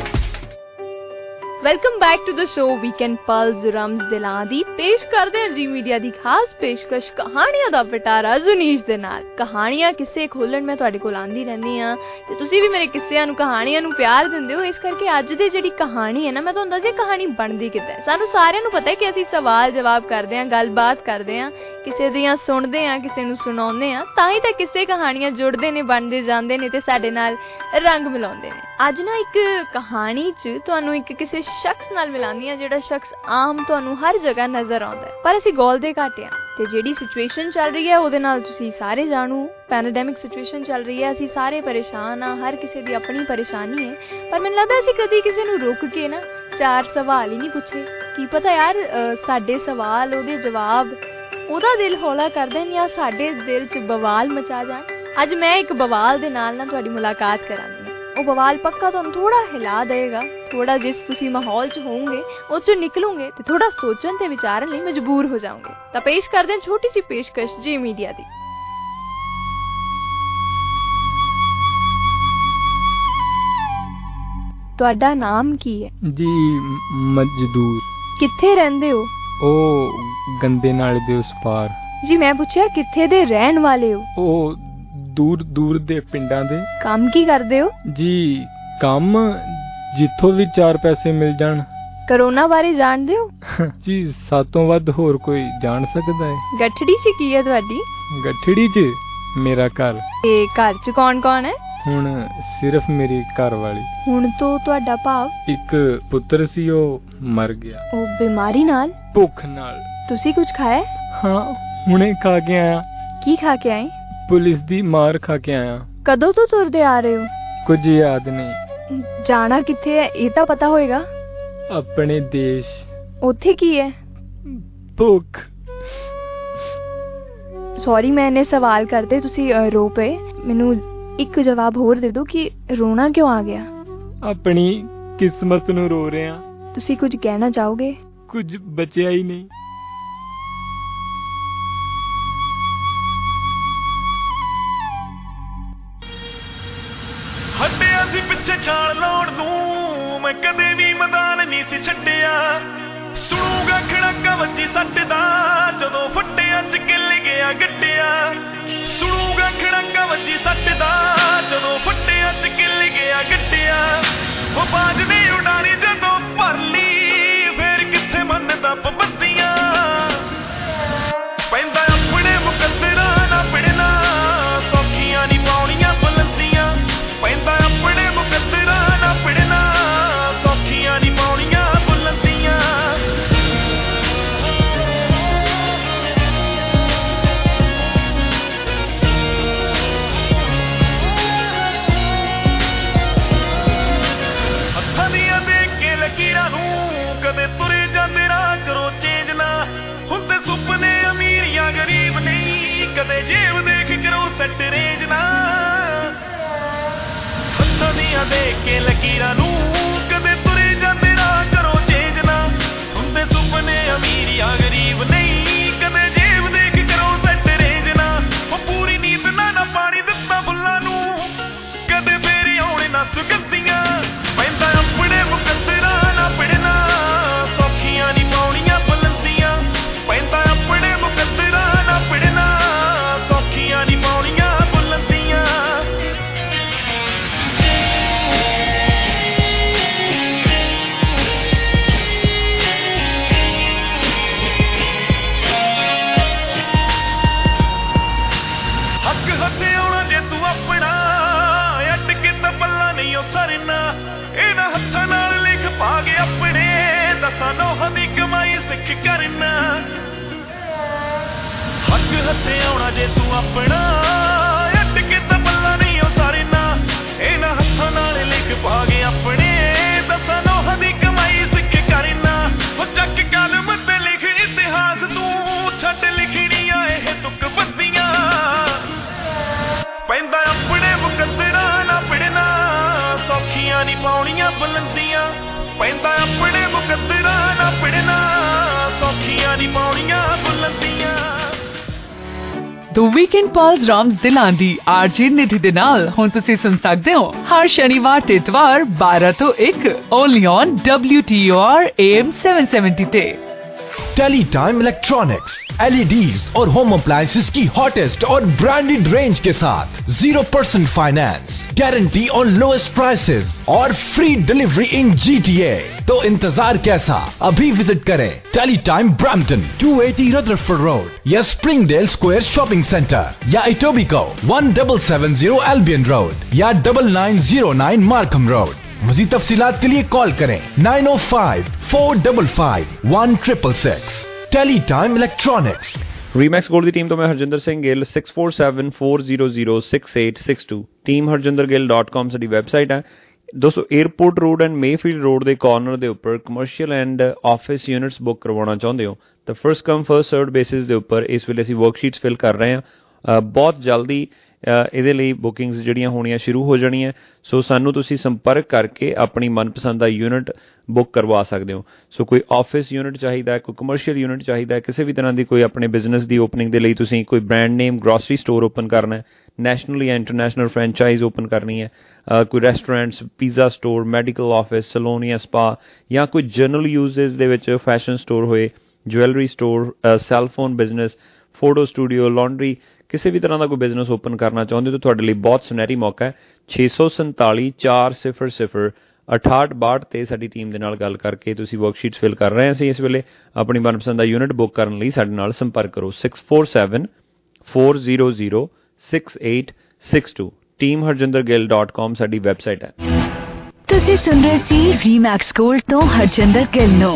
Welcome back to the show weekend plus ਰਮਜ਼ ਦਿਲਾਂ ਦੀ। ਪੇਸ਼ ਕਰਦੇ ਹਾਂ ਜੀ ਮੀਡੀਆ ਦੀ ਖਾਸ ਪੇਸ਼ਕਸ਼ ਕਹਾਣੀਆਂ ਦਾ ਪਿਟਾਰਾ ਜ਼ੁਨੀਸ਼ ਦੇ ਨਾਲ। ਕਹਾਣੀਆਂ ਕਿੱਸੇ ਖੋਲਣ ਮੈਂ ਤੁਹਾਡੇ ਕੋਲ ਆਂਦੀ ਰਹਿੰਦੀ ਹਾਂ ਤੇ ਤੁਸੀਂ ਵੀ ਮੇਰੇ ਕਿੱਸਿਆਂ ਨੂੰ ਕਹਾਣੀਆਂ ਨੂੰ ਪਿਆਰ ਦਿੰਦੇ ਹੋ। ਇਸ ਕਰਕੇ ਅੱਜ ਦੀ ਜਿਹੜੀ ਕਹਾਣੀ ਹੈ ਨਾ ਮੈਂ ਤੁਹਾਨੂੰ ਦੱਸਿਆ ਕਹਾਣੀ ਬਣਦੀ ਕਿੱਦਾਂ। ਸਾਨੂੰ ਸਾਰਿਆਂ ਨੂੰ ਪਤਾ ਹੈ ਕਿ ਅਸੀਂ ਸਵਾਲ ਜਵਾਬ ਕਰਦੇ ਹਾਂ ਗੱਲਬਾਤ ਕਰਦੇ ਹਾਂ ਕਿਸੇ ਦੀਆਂ ਸੁਣਦੇ ਹਾਂ ਕਿਸੇ ਨੂੰ ਸੁਣਾਉਂਦੇ ਹਾਂ ਤਾਂ ਹੀ ਤਾਂ ਕਿਸੇ ਕਹਾਣੀਆਂ ਜੁੜਦੇ ਨੇ ਬਣਦੇ ਜਾਂਦੇ ਨੇ ਤੇ ਸਾਡੇ ਨਾਲ ਰੰਗ ਮਿਲਾਉਂਦੇ ਨੇ। ਅੱਜ ਨਾ ਇੱਕ ਕਹਾਣੀ 'ਚ ਤੁਹਾਨੂੰ ਇੱਕ ਕਿਸੇ ਸ਼ਖਸ ਨਾਲ ਮਿਲਾਉਂਦੀ ਹਾਂ ਜਿਹੜਾ ਸ਼ਖਸ ਆਮ ਤੁਹਾਨੂੰ ਹਰ ਜਗ੍ਹਾ ਨਜ਼ਰ ਆਉਂਦਾ ਹੈ ਪਰ ਅਸੀਂ ਗੋਲਦੇ ਘੱਟ ਹਾਂ। ਤੇ ਜਿਹੜੀ ਸਿਚੁਏਸ਼ਨ ਚੱਲ ਰਹੀ ਹੈ ਉਹਦੇ ਨਾਲ ਤੁਸੀਂ ਸਾਰੇ ਜਾਣੂ ਪੈਂਡੇਮਿਕ ਸਿਚੁਏਸ਼ਨ ਚੱਲ ਰਹੀ ਹੈ ਅਸੀਂ ਸਾਰੇ ਪਰੇਸ਼ਾਨ ਹਾਂ ਹਰ ਕਿਸੇ ਦੀ ਆਪਣੀ ਪਰੇਸ਼ਾਨੀ ਹੈ ਪਰ ਮੈਨੂੰ ਲੱਗਦਾ ਅਸੀਂ ਕਦੀ ਕਿਸੇ ਨੂੰ ਰੁਕ ਕੇ ਨਾ 4 ਸਵਾਲ ਹੀ ਨਹੀਂ ਪੁੱਛੇ। ਕੀ ਪਤਾ ਯਾਰ ਸਾਡੇ ਸਵਾਲ ਉਹਦੇ ਜਵਾਬ ਉਹਦਾ ਦਿਲ ਹੌਲਾ ਕਰ ਦੇਣ ਜਾਂ ਸਾਡੇ ਦਿਲ 'ਚ ਬਵਾਲ ਮਚਾ ਜਾਣ। ਅੱਜ ਮੈਂ ਇੱਕ ਬਵਾਲ ਦੇ ਨਾਲ ਤੁਹਾਡੀ ਮੁਲਾਕਾਤ ਕਰਾਂਗੀ। ਉਹ ਬਵਾਲ ਪੱਕਾ ਤੁਹਾਨੂੰ ਥੋੜਾ ਹਿਲਾ ਦੇਗਾ ਥੋੜਾ ਜਿਸ ਤੁਸੀਂ ਮਾਹੌਲ 'ਚ ਹੋਵੋਗੇ ਉਹ 'ਚੋਂ ਨਿਕਲੋਗੇ ਤੇ ਥੋੜਾ ਸੋਚਣ ਤੇ ਵਿਚਾਰਨ ਲਈ ਮਜਬੂਰ ਹੋ ਜਾਓਗੇ। ਤਾਂ ਪੇਸ਼ ਕਰਦੇ ਹਾਂ ਛੋਟੀ ਜਿਹੀ ਪੇਸ਼ਕਸ਼ ਜੀ ਮੀਡੀਆ ਦੀ। ਤੁਹਾਡਾ ਨਾਮ ਕੀ ਹੈ
ਜੀ? ਮਜ਼ਦੂਰ।
ਕਿੱਥੇ ਰਹਿੰਦੇ ਹੋ?
ਉਹ ਗੰਦੇ ਨਾਲੇ ਦੇ ਉਸ ਪਾਰ।
ਜੀ ਮੈਂ ਪੁੱਛਿਆ ਕਿੱਥੇ ਦੇ ਰਹਿਣ ਵਾਲੇ ਹੋ?
ਉਹ ਦੂਰ ਦੂਰ ਦੇ ਪਿੰਡਾਂ ਦੇ।
ਕੰਮ ਕੀ ਕਰਦੇ ਹੋ?
ਜੀ ਕੰਮ ਜਿੱਥੋਂ ਵੀ 4 ਪੈਸੇ ਮਿਲ ਜਾਣ।
ਕਰੋਨਾ ਬਾਰੇ ਜਾਣਦੇ ਹੋ?
ਜੀ ਸਾਤੋਂ ਵੱਧ ਹੋਰ ਕੋਈ ਜਾਣ ਸਕਦਾ ਹੈ।
ਗੱਠੜੀ 'ਚ ਕੀ ਹੈ ਤੁਹਾਡੀ?
ਗੱਠੜੀ 'ਚ ਮੇਰਾ ਘਰ।
ਤੇ ਘਰ 'ਚ ਕੌਣ ਕੌਣ ਹੈ?
ਹੁਣ ਸਿਰਫ ਮੇਰੀ ਘਰ ਵਾਲੀ।
ਹੁਣ ਤੋਂ ਤੁਹਾਡਾ ਭਾਵ?
ਇੱਕ ਪੁੱਤਰ ਸੀ ਉਹ ਮਰ ਗਿਆ।
ਉਹ ਬਿਮਾਰੀ ਨਾਲ?
ਭੁੱਖ ਨਾਲ।
ਤੁਸੀਂ ਕੁਝ ਖਾਇਆ?
ਹਾਂ ਹੁਣੇ ਖਾ ਕੇ ਆਇਆ।
ਕੀ ਖਾ ਕੇ ਆਏ?
ਪੁਲਿਸ ਦੀ ਮਾਰ ਖਾ ਕੇ ਆਇਆ।
ਕਦੋਂ ਤੋਂ ਤੁਰਦੇ ਆ ਰਹੇ ਹੋ?
ਕੁਝ ਯਾਦ ਨਹੀਂ।
ਜਾਣਾ ਕਿੱਥੇ ਹੈ ਇਹ ਤਾਂ ਪਤਾ ਹੋਏਗਾ।
ਆਪਣੇ ਦੇਸ਼।
ਉੱਥੇ ਕੀ ਹੈ?
ਭੁੱਖ।
ਸੌਰੀ ਮੈਂ ਇਹਨੇ ਸਵਾਲ ਕਰਦੇ ਤੁਸੀਂ ਰੋ ਪਏ। ਮੈਨੂੰ ਇੱਕ ਜਵਾਬ ਹੋਰ ਦੇ ਦਿਓ ਕਿ ਰੋਣਾ ਕਿਉਂ ਆ ਗਿਆ?
ਆਪਣੀ ਕਿਸਮਤ ਨੂੰ ਰੋ ਰਿਹਾ।
ਤੁਸੀਂ ਕੁਝ ਕਹਿਣਾ ਚਾਹੋਗੇ?
ਕੁਝ ਬਚਿਆ ਹੀ ਨਹੀਂ।
ਹੱਟਿਆ ਸੀ ਪਿੱਛੇ ਛਾਲ ਲਾਉਣ ਨੂੰ ਮੈਂ ਕਦੇ ਵੀ ਮੈਦਾਨ ਨਹੀਂ ਸੀ ਛੱਡਿਆ ਸੁਣੂਗਾ ਖੜਾਕਾ ਵੱਜੀ ਸੱਟ ਦਾ ਜਦੋਂ ਫੱਟਿਆ ਚ ਕਿੱਲ ਗਿਆ ਗੱਡਿਆ ਸੁਣੂਗਾ ਖੜਾਕਾ ਵੱਜੀ ਸੱਟ ਦਾ ਜਦੋਂ ਫੱਟਿਆ ਚ ਕਿੱਲ ਗਿਆ ਗੱਡਿਆ ਉਹ ਬਾਜ ਨੇ ਉਡਾਣੀ ਜਦੋਂ ਭਰ ਲਈ ਫੇਰ ਕਿੱਥੇ ਮੰਨਦਾ ਪਾਬੰਦੀਆਂ ਪੈਂਦਾ ਆਪਣੇ ਮੁਕੱਦਰਾਂ ਨਾ ਪਿੜਨਾ ਸੌਖੀਆਂ ਨਹੀਂ ਪਾਉਣੀਆਂ ਬੁਲੰਦੀਆਂ ਪੈਂਦਾ ਆਪਣੇ ਮੁਕੱਦਰਾਂ ਨਾ ਪਿੜਨਾ ਸੌਖੀਆਂ ਨਹੀਂ ਪਾਉਣੀਆਂ ਬੁਲੰਦੀਆਂ ਹੱਥਾਂ ਦੀਆਂ ਦੇਖ ਕੇ ਲਕੀਰਾਂ ਨੂੰ ਕਦੇ ਤੁਰੇ ਜਾਂਦੇ ਰਾਹ ਕਰੋ ਚੇਂਜ ਨਾ ਹੁੰਦੇ ਸੁਪਨੇ ਅਮੀਰ ਜਾਂ ਗਰੀਬ ਨਹੀਂ ਕਦੇ ਜੇਬ ਦੇਖ ਕਰੋ ਸੱਟ ਰੇਂਜ ਨਾ ਹੱਥਾਂ ਦੀਆਂ ਦੇਖ ਕੇ ਲਕੀਰਾਂ ਨੂੰ ਕਦੇ ਤੁਰੇ ਜਾਂਦੇ ਰਾਹ ਕਰੋ ਚੇਂਜ ਨਾ ਹੁੰਦੇ ਸੁਪਨੇ ਅਮੀਰ ਜਾਂ ਗਰੀਬ ਨਹੀਂ ਕਦੇ ਜੇਬ ਦੇਖ ਕਰੋ ਸੱਟ ਰੇਂਜ ਨਾ ਉਹ ਪੂਰੀ ਨੀਂਦ ਨਾ ਪਾਣੀ ਦਿੱਤਾ ਫੁੱਲਾਂ ਨੂੰ ਕਦੇ ਫੇਰ ਆਉਣੇ ਨਾ ਸੁਗੰਧੀਆਂ ਪੈਂਦਾ ਆਪਣੇ ਮੁਕੱਦਰਾਂ ਨਾ ਪਿੜਨਾ ਸੌਖੀਆਂ ਨਹੀਂ ਪਾਉਣੀਆਂ ਬੁਲੰਦੀਆਂ ਪੈਂਦਾ ਆਪਣੇ ਮੁਕੱਦਰਾਂ ਨਾ ਪਿੜਨਾ ਸੌਖੀਆਂ ਨਹੀਂ ਪਾਉਣੀਆਂ ਬੁਲੰਦੀਆਂ ਹੱਕ ਹੱਥੇ ਆਉਣਾ ਜੇ ਤੂੰ ਆਪਣਾ ਅੱਟ ਕੇ ਤਾਂ ਪੱਲਾ ਨਹੀਂ ਉਹ ਸਰਨਾ ਇਹਨਾਂ ਹੱਥਾਂ ਨਾਲ ਲਿਖ ਪਾ ਕੇ ਆਪਣੇ ਦਸਾਂ ਨੋਹਾਂ ਦੀ ਕਮਾਈ ਸਿੱਖ ਕਰਨਾ ਹੱਕ ਹੱਥੇ ਆਉਣਾ ਜੇ ਤੂੰ ਆਪਣਾ ਅੱਟ ਕੇ ਤਾਂ ਪੱਲਾ ਨਹੀਂ ਉਹ ਸਰਨਾ ਇਹਨਾਂ ਹੱਥਾਂ ਨਾਲ ਲਿਖ ਪਾ ਕੇ ਆਪਣੇ ਦਸਾਂ ਨੋਹਾਂ ਦੀ ਕਮਾਈ ਸਿੱਖ ਕਰਨਾ ਉਹ ਚੱਕ ਕਲਮ ਤੇ ਲਿਖ ਇਤਿਹਾਸ ਤੂੰ ਛੱਡ ਲਿਖਣੀਆਂ ਇਹ ਤੁਕ ਬੰਦੀਆਂ ਪੈਂਦਾ ਆਪਣੇ ਮੁਕੱਦਰਾਂ ਨਾ ਪਿੜਨਾ ਸੌਖੀਆਂ ਨਹੀਂ ਪਾਉਣੀਆਂ ਬੁਲੰਦੀਆਂ ਪੈਂਦਾ ਆਪਣੇ ਮੁਕੱਦਰਾਂ ਨਾ ਪਿੜਨਾ ਸੌਖੀਆਂ ਨਹੀਂ ਪਾਉਣੀਆਂ ਬੁਲੰਦੀਆਂ
The Weekend Pulse ਰਾਮਜ਼ ਦਿਲਾਂ ਦੀ ਆਰਜੀ ਨਿਧੀ ਦੇ ਨਾਲ ਹੁਣ ਤੁਸੀਂ ਸੁਣ ਸਕਦੇ ਹੋ ਹਰ ਸ਼ਨੀਵਾਰ ਤੇ ਇਤਵਾਰ 12 ਤੋਂ 1 only on WTOR AM 770 ਤੇ
टेलीटाइम इलेक्ट्रॉनिक्स, LEDs और होम अप्लायंसेस की हॉटेस्ट और ब्रांडेड रेंज के साथ 0% finance, guarantee on lowest prices और फ्री डिलीवरी इन GTA। तो इंतजार कैसा, अभी विजिट करें टेलीटाइम ब्रैम्पटन 280 रदरफोर्ड रोड या स्प्रिंगडेल स्क्वायर शॉपिंग सेंटर या इटोबिको 1770 एल्बियन रोड या 9909 मार्कम रोड। मज़ीद तफसीलात के लिए कॉल करें 905-455-1666। Teletime Electronics.
ਰੀਮੈਕਸ ਗੋਲਡ ਦੀ ਟੀਮ ਤੋਂ ਮੈਂ ਹਰਜਿੰਦਰ ਸਿੰਘ ਗਿੱਲ 6474006862 ਟੀਮ harjindergill.com ਸਾਡੀ ਵੈਬਸਾਈਟ ਹੈ ਦੋਸਤੋ। Airport Road and Mayfield Road ਦੇ ਕਾਰਨਰ ਦੇ ਉੱਪਰ commercial and office units book ਕਰਵਾਉਣਾ ਚਾਹੁੰਦੇ ਹੋ ਤਾਂ first come first served basis ਦੇ ਉੱਪਰ ਇਸ ਵੇਲੇ ਅਸੀਂ ਵਰਕਸ਼ੀਟਸ ਫਿਲ ਕਰ ਰਹੇ ਹਾਂ। ਬਹੁਤ ਜਲਦੀ ਇਹਦੇ ਲਈ ਬੁਕਿੰਗਸ ਜਿਹੜੀਆਂ ਹੋਣੀਆਂ ਸ਼ੁਰੂ ਹੋ ਜਾਣੀਆਂ ਸੋ ਸਾਨੂੰ ਤੁਸੀਂ ਸੰਪਰਕ ਕਰਕੇ ਆਪਣੀ ਮਨਪਸੰਦ ਦਾ ਯੂਨਿਟ ਬੁੱਕ ਕਰਵਾ ਸਕਦੇ ਹੋ। ਸੋ ਕੋਈ ਆਫਿਸ ਯੂਨਿਟ ਚਾਹੀਦਾ ਹੈ, ਕੋਈ ਕਮਰਸ਼ੀਅਲ ਯੂਨਿਟ ਚਾਹੀਦਾ ਹੈ, ਕਿਸੇ ਵੀ ਤਰ੍ਹਾਂ ਦੀ ਕੋਈ ਆਪਣੇ ਬਿਜ਼ਨਸ ਦੀ ਓਪਨਿੰਗ ਦੇ ਲਈ ਤੁਸੀਂ ਕੋਈ brand name grocery store open ਕਰਨਾ ਹੈ, ਨੈਸ਼ਨਲ ਜਾਂ ਇੰਟਰਨੈਸ਼ਨਲ ਫਰੈਂਚਾਈਜ਼ ਓਪਨ ਕਰਨੀ ਹੈ, ਕੋਈ restaurants, pizza store, medical office, salon ਜਾਂ ਸਪਾ ਜਾਂ ਕੋਈ ਜਨਰਲ ਯੂਜ਼ਸ ਦੇ ਵਿੱਚ ਫੈਸ਼ਨ ਸਟੋਰ ਹੋਏ, jewellery store, cellphone business, photo studio, laundry, ਕਿਸੇ ਵੀ ਤਰ੍ਹਾਂ ਦਾ ਕੋਈ ਬਿਜ਼ਨਸ ਓਪਨ ਕਰਨਾ ਚਾਹੁੰਦੇ ਹੋ ਤਾਂ ਤੁਹਾਡੇ ਲਈ ਬਹੁਤ ਸੁਨਹਿਰੀ ਮੌਕਾ ਹੈ। 647-400-6862 ਤੇ ਸਾਡੀ ਟੀਮ ਦੇ ਨਾਲ ਗੱਲ ਕਰਕੇ ਤੁਸੀਂ ਵਰਕਸ਼ੀਟਸ ਫਿਲ ਕਰ ਰਹੇ ਹਾਂ। ਅਸੀਂ ਇਸ ਵੇਲੇ ਆਪਣੀ ਮਨਪਸੰਦ ਦਾ ਯੂਨਿਟ ਬੁੱਕ ਕਰਨ ਲਈ ਸਾਡੇ ਨਾਲ ਸੰਪਰਕ ਕਰੋ 6474006862 ਟੀਮ harjindergill.com ਸਾਡੀ ਵੈਬਸਾਈਟ ਹੈ।
ਤੁਸੀਂ ਸੁਣ ਰਹੇ ਸੀ ਰੀਮੈਕਸ ਗੋਲਡ ਤੋਂ ਹਰਜਿੰਦਰ ਗਿੱਲ ਨੂੰ।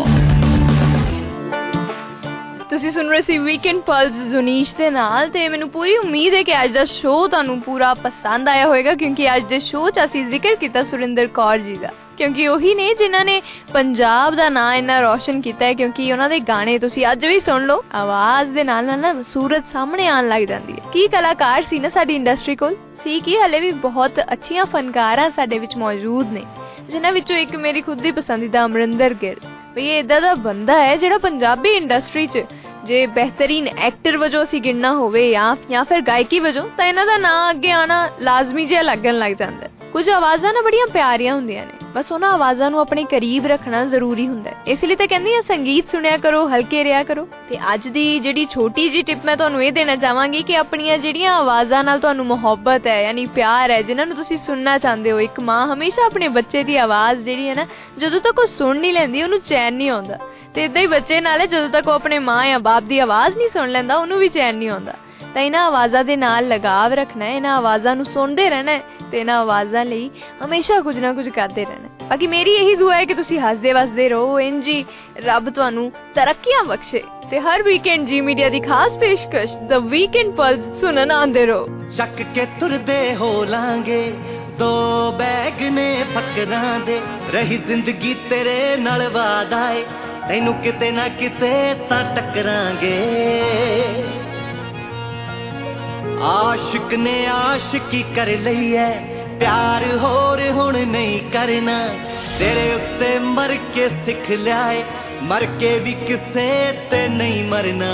ਤੁਸੀਂ ਸੁਣ ਰਹੇ ਸੀ ਵੀਕਐਂਡ ਪਲਸ ਜ਼ੁਨੀਸ਼ ਦੇ ਨਾਲ ਤੇ ਮੈਨੂੰ ਪੂਰੀ ਉਮੀਦ ਹੈ ਕਿ ਅੱਜ ਦਾ ਸ਼ੋਅ ਤੁਹਾਨੂੰ ਪੂਰਾ ਪਸੰਦ ਆਇਆ ਹੋਵੇਗਾ ਕਿਉਂਕਿ ਅੱਜ ਦੇ ਸ਼ੋਅ 'ਚ ਅਸੀਂ ਜ਼ਿਕਰ ਕੀਤਾ ਸੁਰਿੰਦਰ ਕੌਰ ਜੀ ਦਾ ਕਿਉਂਕਿ ਉਹੀ ਨੇ ਜਿਨ੍ਹਾਂ ਨੇ ਪੰਜਾਬ ਦਾ ਨਾਂ ਇੰਨਾ ਰੋਸ਼ਨ ਕੀਤਾ ਹੈ ਕਿਉਂਕਿ ਉਹਨਾਂ ਦੇ ਗਾਣੇ ਤੁਸੀਂ ਅੱਜ ਵੀ ਸੁਣ ਲਓ ਆਵਾਜ਼ ਦੇ ਨਾਲ ਨਾਲ ਨਾ ਸੂਰਤ ਸਾਹਮਣੇ ਆਉਣ ਲੱਗ ਜਾਂਦੀ ਹੈ। ਕੀ ਕਲਾਕਾਰ ਸੀ ਨਾ ਸਾਡੀ ਇੰਡਸਟਰੀ ਕੋਲ ਸੀ ਕਿ ਹਲੇ ਵੀ ਬਹੁਤ ਅੱਛੀਆਂ ਫਨਕਾਰਾਂ ਸਾਡੇ ਵਿੱਚ ਮੌਜੂਦ ਨੇ ਜਿਨ੍ਹਾਂ ਵਿੱਚੋਂ ਇੱਕ ਮੇਰੀ ਖੁਦ ਦੀ ਪਸੰਦੀਦਾ ਅਮਰਿੰਦਰ ਗਿੱਲ। ਵੀ ਇਹ ਇੱਦਾਂ ਦਾ ਬੰਦਾ ਹੈ ਜਿਹੜਾ ਪੰਜਾਬੀ ਇੰਡਸਟਰੀ 'ਚ ਜੇ ਬਿਹਤਰੀਨ ਐਕਟਰ ਵਜੋਂ ਅਸੀਂ ਗਿਣਨਾ ਹੋਵੇ ਜਾਂ ਫਿਰ ਗਾਇਕੀ ਵਜੋਂ ਤਾਂ ਇਹਨਾਂ ਦਾ ਨਾਂ ਅੱਗੇ ਆਉਣਾ ਲਾਜ਼ਮੀ ਜਿਹਾ ਲੱਗਣ ਲੱਗ ਜਾਂਦਾ। ਕੁਝ ਆਵਾਜ਼ਾਂ ਨਾ ਬੜੀਆਂ ਪਿਆਰੀਆਂ ਹੁੰਦੀਆਂ ਨੇ ਬਸ ਉਹਨਾਂ ਆਵਾਜ਼ਾਂ ਨੂੰ ਆਪਣੇ ਕਰੀਬ ਰੱਖਣਾ ਜ਼ਰੂਰੀ ਹੁੰਦਾ ਹੈ। ਇਸ ਲਈ ਤਾਂ ਕਹਿੰਦੀ ਆ ਸੰਗੀਤ ਸੁਣਿਆ ਕਰੋ, ਹਲਕੇ ਰਿਹਾ ਕਰੋ। ਤੇ ਅੱਜ ਦੀ ਜਿਹੜੀ ਛੋਟੀ ਜਿਹੀ ਟਿਪ ਮੈਂ ਤੁਹਾਨੂੰ ਇਹ ਦੇਣਾ ਚਾਹਾਂਗੀ ਕਿ ਆਪਣੀਆਂ ਜਿਹੜੀਆਂ ਆਵਾਜ਼ਾਂ ਨਾਲ ਤੁਹਾਨੂੰ ਮੁਹੱਬਤ ਹੈ, ਯਾਨੀ ਪਿਆਰ ਹੈ, ਜਿਨ੍ਹਾਂ ਨੂੰ ਤੁਸੀਂ ਸੁਣਨਾ ਚਾਹੁੰਦੇ ਹੋ, ਇੱਕ ਮਾਂ ਹਮੇਸ਼ਾ ਆਪਣੇ ਬੱਚੇ ਦੀ ਆਵਾਜ਼ ਜਿਹੜੀ ਹੈ ਨਾ, ਜਦੋਂ ਤੱਕ ਉਹ ਸੁਣ ਨਹੀਂ ਲੈਂਦੀ ਉਹਨੂੰ ਚੈਨ ਨਹੀਂ ਆਉਂਦਾ। ਤੇ ਇਦਾਂ ਹੀ ਬੱਚੇ ਨਾਲ ਹੈ, ਜਦੋਂ ਤੱਕ ਉਹ ਆਪਣੇ ਮਾਂ ਜਾਂ ਬਾਪ ਦੀ ਆਵਾਜ਼ ਨਹੀਂ ਸੁਣ ਲੈਂਦਾ ਉਹਨੂੰ ਵੀ ਚੈਨ ਨਹੀਂ ਆਉਂਦਾ। ਤਾਂ ਇਹਨਾਂ ਆਵਾਜ਼ਾਂ ਦੇ ਨਾਲ ਲਗਾਵ ਰੱਖਣਾ ਹੈ, ਇਹਨਾਂ ਆਵਾਜ਼ਾਂ ਨੂੰ ਸੁਣਦੇ ਰਹਿਣਾ ਹੈ ਤੇ ਇਹਨਾਂ ਆਵਾਜ਼ਾਂ ਲਈ ਹਮੇਸ਼ਾ ਕੁਝ ਨਾ ਕੁਝ ਕਰਦੇ ਰਹਿਣਾ। ਬਾਕੀ ਮੇਰੀ ਇਹੀ ਦੁਆ ਹੈ ਕਿ ਤੁਸੀਂ ਹੱਸਦੇ ਵਸਦੇ ਰਹੋ, ਇੰਝ ਹੀ ਰੱਬ ਤੁਹਾਨੂੰ ਤਰੱਕੀਆਂ ਬਖਸ਼ੇ। ਤੇ ਹਰ ਵੀਕਐਂਡ ਜੀ ਮੀਡੀਆ ਦੀ ਖਾਸ ਪੇਸ਼ਕਸ਼ ਦ ਵੀਕਐਂਡ ਪਲਸ ਸੁਣਨ ਆਉਂਦੇ ਰਹੋ।
ਚੱਕ ਕੇ ਤੁਰਦੇ ਹੋ ਲਾਂਗੇ ਦੋ ਬੈਗ ਨੇ ਫਕਰਾਂ ਦੇ, ਰਹੀ ਜ਼ਿੰਦਗੀ ਤੇਰੇ ਨਾਲ ਵਾਦਾ ਏ, ਤੈਨੂੰ ਕਿਤੇ ਨਾ ਕਿਤੇ ਤਾਂ ਟੱਕਰਾਂਗੇ। ਆਸ਼ਿਕ ਨੇ ਆਸ਼ਿਕੀ ਕਰ ਲਈ ਐ, ਪਿਆਰ ਹੋਰ ਹੁਣ ਨਹੀਂ ਕਰਨਾ, ਤੇਰੇ ਉੱਤੇ ਮਰ ਕੇ ਸਿੱਖ ਲਿਆ ਏ, ਮਰ ਕੇ ਵੀ ਕਿਸੇ ਤੇ ਨਹੀਂ ਮਰਨਾ।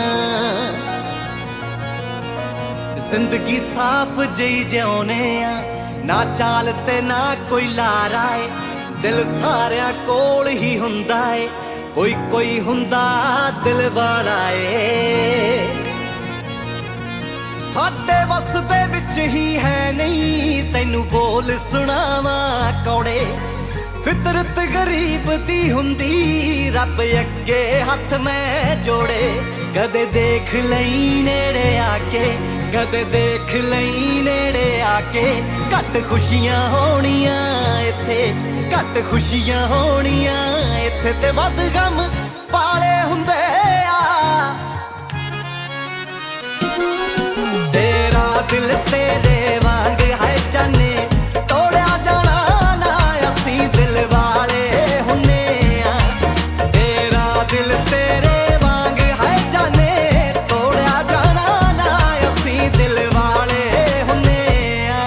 ਜ਼ਿੰਦਗੀ ਸਾਫ਼ ਜਿਹੀ ਜਿਉਣੇ ਆ, ਨਾ ਚਾਲ ਤੇ ਨਾ ਕੋਈ ਲਾਰਾ ਏ, ਦਿਲ ਸਾਰਿਆਂ ਕੋਲ ਹੀ ਹੁੰਦਾ ਏ, ਕੋਈ ਕੋਈ ਹੁੰਦਾ ਦਿਲ ਵਾਲਾ ਏ। ਸਾਡੇ ਵਸ ਦੇ ਵਿੱਚ ਹੀ ਹੈ ਨਹੀਂ, ਤੈਨੂੰ ਬੋਲ ਸੁਣਾਵਾਂ ਕੌੜੇ, ਫਿਤਰਤ ਗਰੀਬ ਦੀ ਹੁੰਦੀ, ਰੱਬ ਅੱਗੇ ਹੱਥ ਮੈਂ ਜੋੜੇ। ਕਦੇ ਦੇਖ ਲਈ ਨੇੜੇ ਆ ਕੇ, ਕਦੇ ਦੇਖ ਲਈ ਨੇੜੇ ਆ ਕੇ, ਘੱਟ ਖੁਸ਼ੀਆਂ ਹੋਣੀਆਂ ਇੱਥੇ, ਘੱਟ ਖੁਸ਼ੀਆਂ ਹੋਣੀਆਂ ਇੱਥੇ, ਤੇ ਵੱਧ ਗਮ ਪਾਲੇ ਹੁੰਦੇ ਆ। ਤੇਰਾ ਦਿਲ ਤੇਰੇ ਵਾਂਗ ਹੈ ਜਾਨੇ, ਤੋੜਿਆ ਜਾਣਾ ਨਾ ਅਸੀਂ ਦਿਲ ਵਾਲੇ ਹੁੰਨੇ ਆ। ਤੇਰਾ ਦਿਲ ਤੇਰੇ ਵਾਂਗ ਹੈ ਜਾਨੇ, ਤੋੜਿਆ ਜਾਣਾ ਨਾ ਅਸੀਂ ਦਿਲ ਵਾਲੇ ਹੁੰਨੇ ਆ।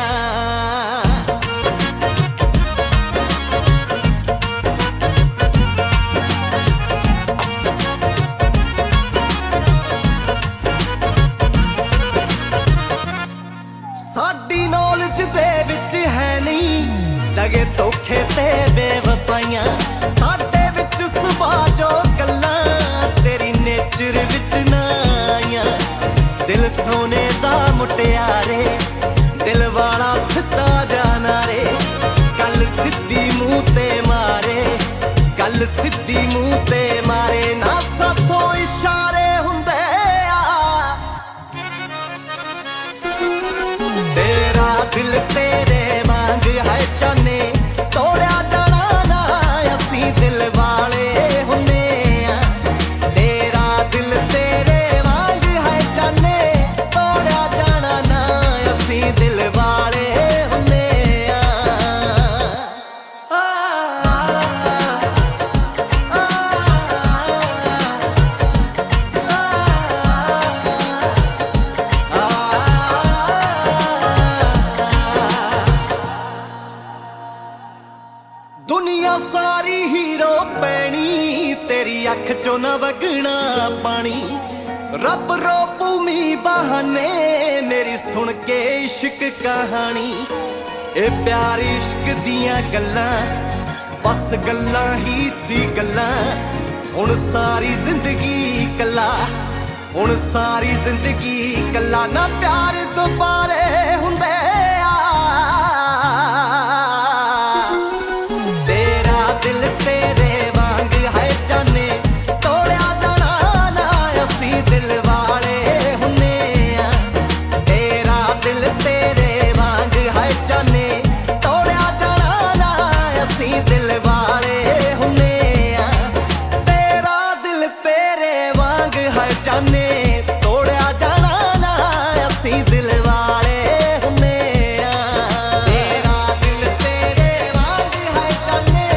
ਸਾਡੀ ਨੌਲੇਜ ਦੇ ਵਿੱਚ ਹੈ ਨਹੀਂ ਦਗੇ ਧੋਖੇ ਤੇ ਬੇਵਫਾਈਆਂ, ਸਾਡੇ ਵਿੱਚ ਸੁਭਾਅ ਜੋ ਗੱਲਾਂ ਤੇਰੀ ਨੇਚਰ ਵਿੱਚ ਨਾ ਆਈਆਂ। ਦਿਲ ਸੋਨੇ ਦਾ ਮੁਟਿਆਰੇ, ਦਿਲ ਵਾਲਾ ਸਿੱਧਾ ਜਾਣਾ ਰੇ, ਗੱਲ ਸਿੱਧੀ ਮੂੰਹ ਤੇ ਮਾਰੇ, ਗੱਲ ਸਿੱਧੀ ਮੂੰਹ ਤੇ ਮਾਰੇ, ਨਾ ਸਾਥੋਂ ਇਸ਼ਾਰੇ ਹੁੰਦੇ ਆ। ਤੇਰਾ ਦਿਲ ਤੇਰੇ ਵਾਂਗ ਹੈ ਜਾਨੇ, ਤੋੜਿਆ ਜਾਣਾ ਨਾ ਅਸੀਂ ਦਿਲ ਵਾਲੇ ਹੁੰਨੇ ਆ। ਤੇਰਾ ਦਿਲ ਤੇਰੇ ਵਾਂਗ ਹੈ ਜਾਨੇ, ਤੋੜਿਆ ਜਾਣਾ ਨਾ ਅਸੀਂ ਦਿਲ ਵਾਲੇ ਹੁੰਨੇ ਆ। ਦੁਨੀਆ ਸਾਰੀ ਹੀਰੋ ਪੈਣੀ, ਤੇਰੀ ਅੱਖ ਚੋਂ ਨਾ ਵਗਣਾ ਪਾਣੀ, ਰੱਬ ਰੋਪੂ ਮੀ ਬਹਾਨੇ, ਮੇਰੀ ਸੁਣ ਕੇ ਇਸ਼ਕ ਕਹਾਣੀ। ਇਹ ਪਿਆਰ ਇਸ਼ਕ ਦੀਆਂ ਗੱਲਾਂ, ਬਸ ਗੱਲਾਂ ਹੀ ਸੀ ਗੱਲਾਂ, ਹੁਣ ਸਾਰੀ ਜ਼ਿੰਦਗੀ ਕੱਲਾ, ਹੁਣ ਸਾਰੀ ਜ਼ਿੰਦਗੀ ਕੱਲਾ, ਨਾ ਪਿਆਰ ਦੁਬਾਰੇ ਹੁੰਦੇ ਆ। ਦਿਲ ਤੇਰੇ ਵਾਂਗ ਹੈ ਜਾਨੇ, ਤੋੜਿਆ ਜਾਣਾ ਨਾ ਅਸੀਂ ਦਿਲ ਵਾਲੇ ਹੁੰਨੇ ਆ। ਤੇਰਾ ਦਿਲ ਤੇਰੇ ਵਾਂਗ ਹੈ ਜਾਨੇ, ਤੋੜਿਆ ਜਾਣਾ ਨਾ ਅਸੀਂ ਦਿਲ ਵਾਲੇ ਹੁੰਨੇ ਆ। ਤੇਰਾ ਦਿਲ ਤੇਰੇ ਵਾਂਗ ਹੈ ਜਾਨੇ, ਤੋੜਿਆ ਜਾਣਾ ਨਾ ਅਸੀਂ ਦਿਲ ਵਾਲੇ ਹੁੰਨੇ ਆ। ਤੇਰਾ ਦਿਲ ਤੇਰੇ ਵਾਂਗ ਹੈ ਜਾਨੇ,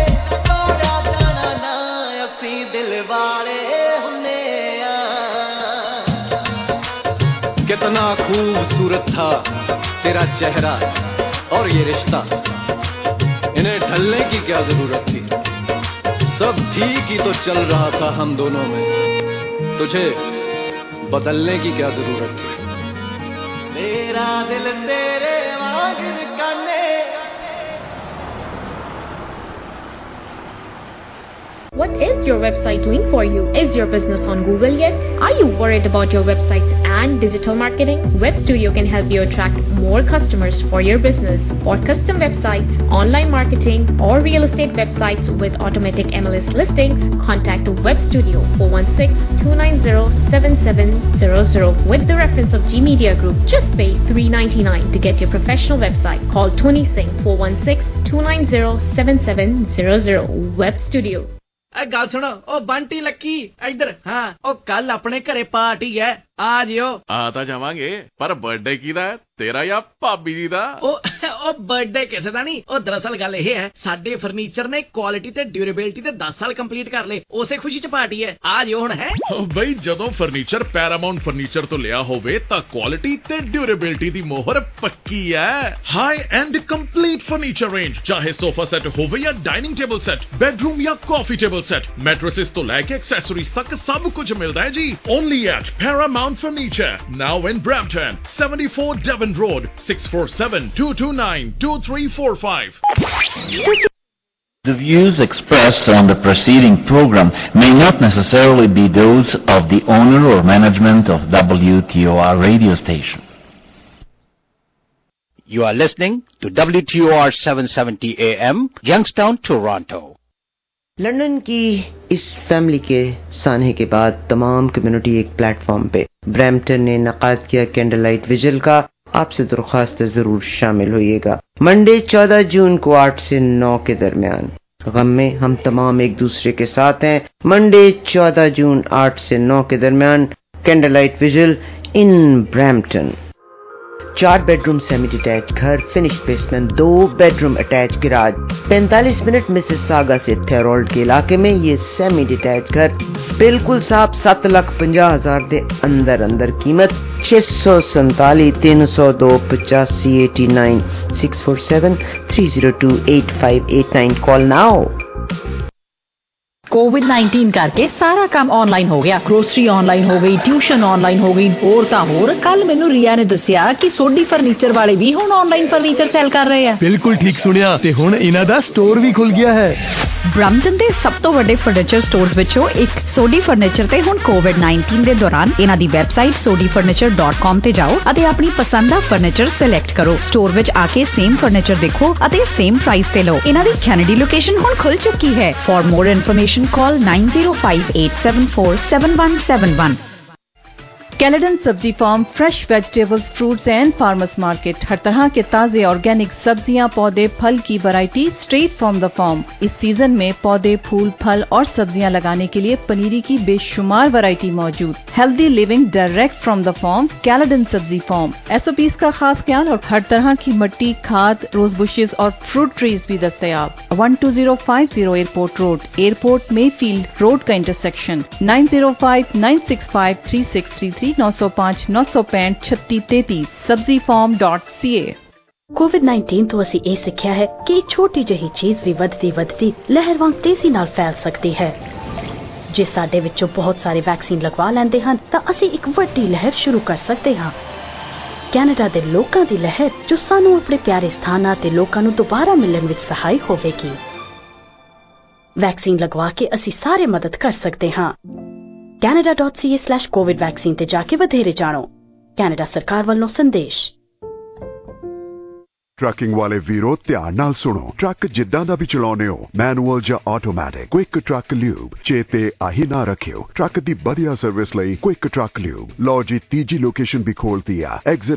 दिल वाले हुन्ने आ।
कितना खूबसूरत था तेरा चेहरा और ये रिश्ता, इन्हें ढलने की क्या जरूरत थी, सब ठीक ही तो चल रहा था हम दोनों में, तुझे बदलने की क्या जरूरत थी।
तेरा दिल तेरे वांग काने,
What is your website doing for you? Is your business on Google yet? Are you worried about your website and digital marketing? Web Studio can help you attract more customers for your business. For custom websites, online marketing, or real estate websites with automatic MLS listings, contact Web Studio 416-290-7700 with the reference of G Media Group. Just pay $3.99 to get your professional website. Call Tony Singh 416-290-7700. Web Studio.
गल सुनो ओ बंटी लक्की इधर हाँ ओ कल अपने घरे party है आ जियो
आ ਤਾਂ ਜਾਵਾਂਗੇ ਪਰ ਬਰਥਡੇ ਕਿਹਦਾ ਹੈ ਤੇਰਾ ਜਾਂ ਭਾਬੀ ਜੀ ਦਾ
ਉਹ ਬਰਥਡੇ ਕਿਸੇ ਦਾ ਨਹੀਂ ਉਹ ਦਰਅਸਲ ਗੱਲ ਇਹ ਹੈ ਸਾਡੇ ਫਰਨੀਚਰ ਨੇ ਕੁਆਲਿਟੀ ਤੇ ਡਿਊਰੇਬਿਲਟੀ ਤੇ 10 ਸਾਲ ਕੰਪਲੀਟ ਕਰ ਲਏ ਉਸੇ ਖੁਸ਼ੀ ਚ ਪਾਰਟੀ ਹੈ ਆ ਜਿਓ ਹੁਣ ਹੈ
ਬਈ ਜਦੋਂ ਫਰਨੀਚਰ ਪੈਰਾਮਾਉਂਟ ਫਰਨੀਚਰ ਤੋਂ ਲਿਆ ਹੋਵੇ ਤਾਂ ਕੁਆਲਿਟੀ ਤੇ ਡਿਊਰੇਬਿਲਟੀ ਦੀ ਮੋਹਰ ਪੱਕੀ ਹੈ high end complete furniture range ਚਾਹੇ ਸੋਫਾ ਸੈੱਟ ਹੋਵੇ ਜਾਂ ਡਾਈਨਿੰਗ ਟੇਬਲ ਸੈੱਟ ਬੈਡਰੂਮ ਜਾਂ ਕਾਫੀ ਟੇਬਲ ਸੈੱਟ ਮੈਟ੍ਰੈਸਸ ਤੋਂ ਲੈ ਕੇ ਐਕਸੈਸਰੀਜ਼ ਤੱਕ ਸਭ ਕੁਝ ਮਿਲਦਾ ਹੈ ਜੀ only at Paramount furniture now in Brampton 74 Devon Road 647-229-2345.
The views expressed on the preceding program may not necessarily be those of the owner or management of WTOR radio station.
You are listening to WTOR 770 AM, Youngstown, Toronto.
London की इस family के सानहे के बाद तमाम community एक platform पे Brampton ने नकाद किया कैंडल लाइट विजिल का। आपसे दरख्वास्त जरूर शामिल होइएगा। मंडे 14 जून को 8 से 9 के दरमियान। गम में हम तमाम एक दूसरे के साथ हैं। मंडे 14 जून 8 से 9 के दरमियान candle light vigil in Brampton. 4 bedroom semi detach घर, finish basement, 2 bedroom attach garage. 45 minute Mississauga से थेरोल्ड के इलाके में ये सेमी डिटैच घर बिल्कुल साफ 7,50,000 के अंदर कीमत। 647-302-8589 647-302-8589 कॉल नाउ।
कोविड-19 करके सारा काम ऑनलाइन हो गया। ग्रोसरी ऑनलाइन हो गई, ट्यूशन ऑनलाइन हो गई। होर तां होर कल मैनू रिया ने दसिया कि सोडी फर्नीचर वाले भी हुण ऑनलाइन फर्नीचर सेल कर रहे हैं।
बिल्कुल ठीक सुनिया ते हुण इन्हां दा स्टोर भी खुल गया है।
ब्रैम्पटन दे सब तो वड्डे फर्नीचर स्टोर्स विचों एक सोडी फर्नीचर ते हुण कोविड-19 दे दौरान इन्हां दी वैबसाइट sodifurniture.com ते जाओ अते अपनी पसंद दा फर्नीचर सिलेक्ट करो। स्टोर विच आके सेम फर्नीचर देखो अते सेम प्राइस ते लो। इन्हां दी कैनेडी लोकेशन हुण खुल चुकी है। For more information call 905-874-7171.
Caledon Sabzi farm, fresh vegetables, fruits and farmers market. हर तरह के ताजे ऑर्गेनिक सब्जियां, पौधे, फल की variety straight from the farm. इस सीजन में पौधे, फूल, फल और सब्जियां लगाने के लिए पनीरी की बेशुमार वैरायटी मौजूद। Healthy living direct from the farm, Caledon Sabzi Farm. SOPs का खास ख्याल और हर तरह की मिट्टी, खाद, रोज बुशेस और फ्रूट ट्रीज भी दस्तयाब। 12050 Airport Road, Airport Mayfield Road का इंटरसेक्शन। 9059653633 905-965-3633 sabzifarm.ca। कोविड-19 तो ਅਸੀਂ ਇਹ ਸਿੱਖਿਆ ਹੈ ਕਿ ਇੱਕ ਛੋਟੀ ਜਿਹੀ ਚੀਜ਼ ਵੀ ਵੱਧਦੀ ਲਹਿਰ ਵਾਂਗ ਤੇਜ਼ੀ ਨਾਲ ਫੈਲ ਸਕਦੀ ਹੈ। ਜੇ ਸਾਡੇ ਵਿੱਚੋਂ ਬਹੁਤ ਸਾਰੇ ਵੈਕਸੀਨ ਲਗਵਾ ਲੈਂਦੇ ਹਨ ਤਾਂ ਅਸੀਂ ਇੱਕ ਵੱਡੀ ਲਹਿਰ ਸ਼ੁਰੂ ਕਰ ਸਕਦੇ ਹਾਂ। ਕੈਨੇਡਾ ਦੇ ਲੋਕਾਂ ਦੀ ਲਹਿਰ ਜੋ ਸਾਨੂੰ ਆਪਣੇ ਪਿਆਰੇ ਸਥਾਨਾਂ ਤੇ ਲੋਕਾਂ ਨੂੰ ਦੁਬਾਰਾ ਮਿਲਣ ਵਿੱਚ ਸਹਾਈ ਹੋਵੇਗੀ। ਵੈਕਸੀਨ ਲਗਵਾ ਕੇ ਅਸੀਂ ਸਾਰੇ ਮਦਦ ਕਰ ਸਕਦੇ ਹਾਂ। canada.ca/covid vaccine ਤੇ ਜਾ ਕੇ ਵਧੇਰੇ ਜਾਣੋ। ਕੈਨੇਡਾ ਸਰਕਾਰ ਵੱਲੋਂ ਸੰਦੇਸ਼।
ट्रकिंग वाले वीरो ध्यान नाल सुनो। ट्रक जिद्दां दा भी चलाउने हो, मैनुअल जां ऑटोमैटिक, क्विक ट्रक ल्यूब चेते आही ना रखियो। ट्रक दी बढ़िया सर्विस लई क्विक ट्रक ल्यूब। लो जी तीजी लोकेशन भी खोलती है, एग्जिट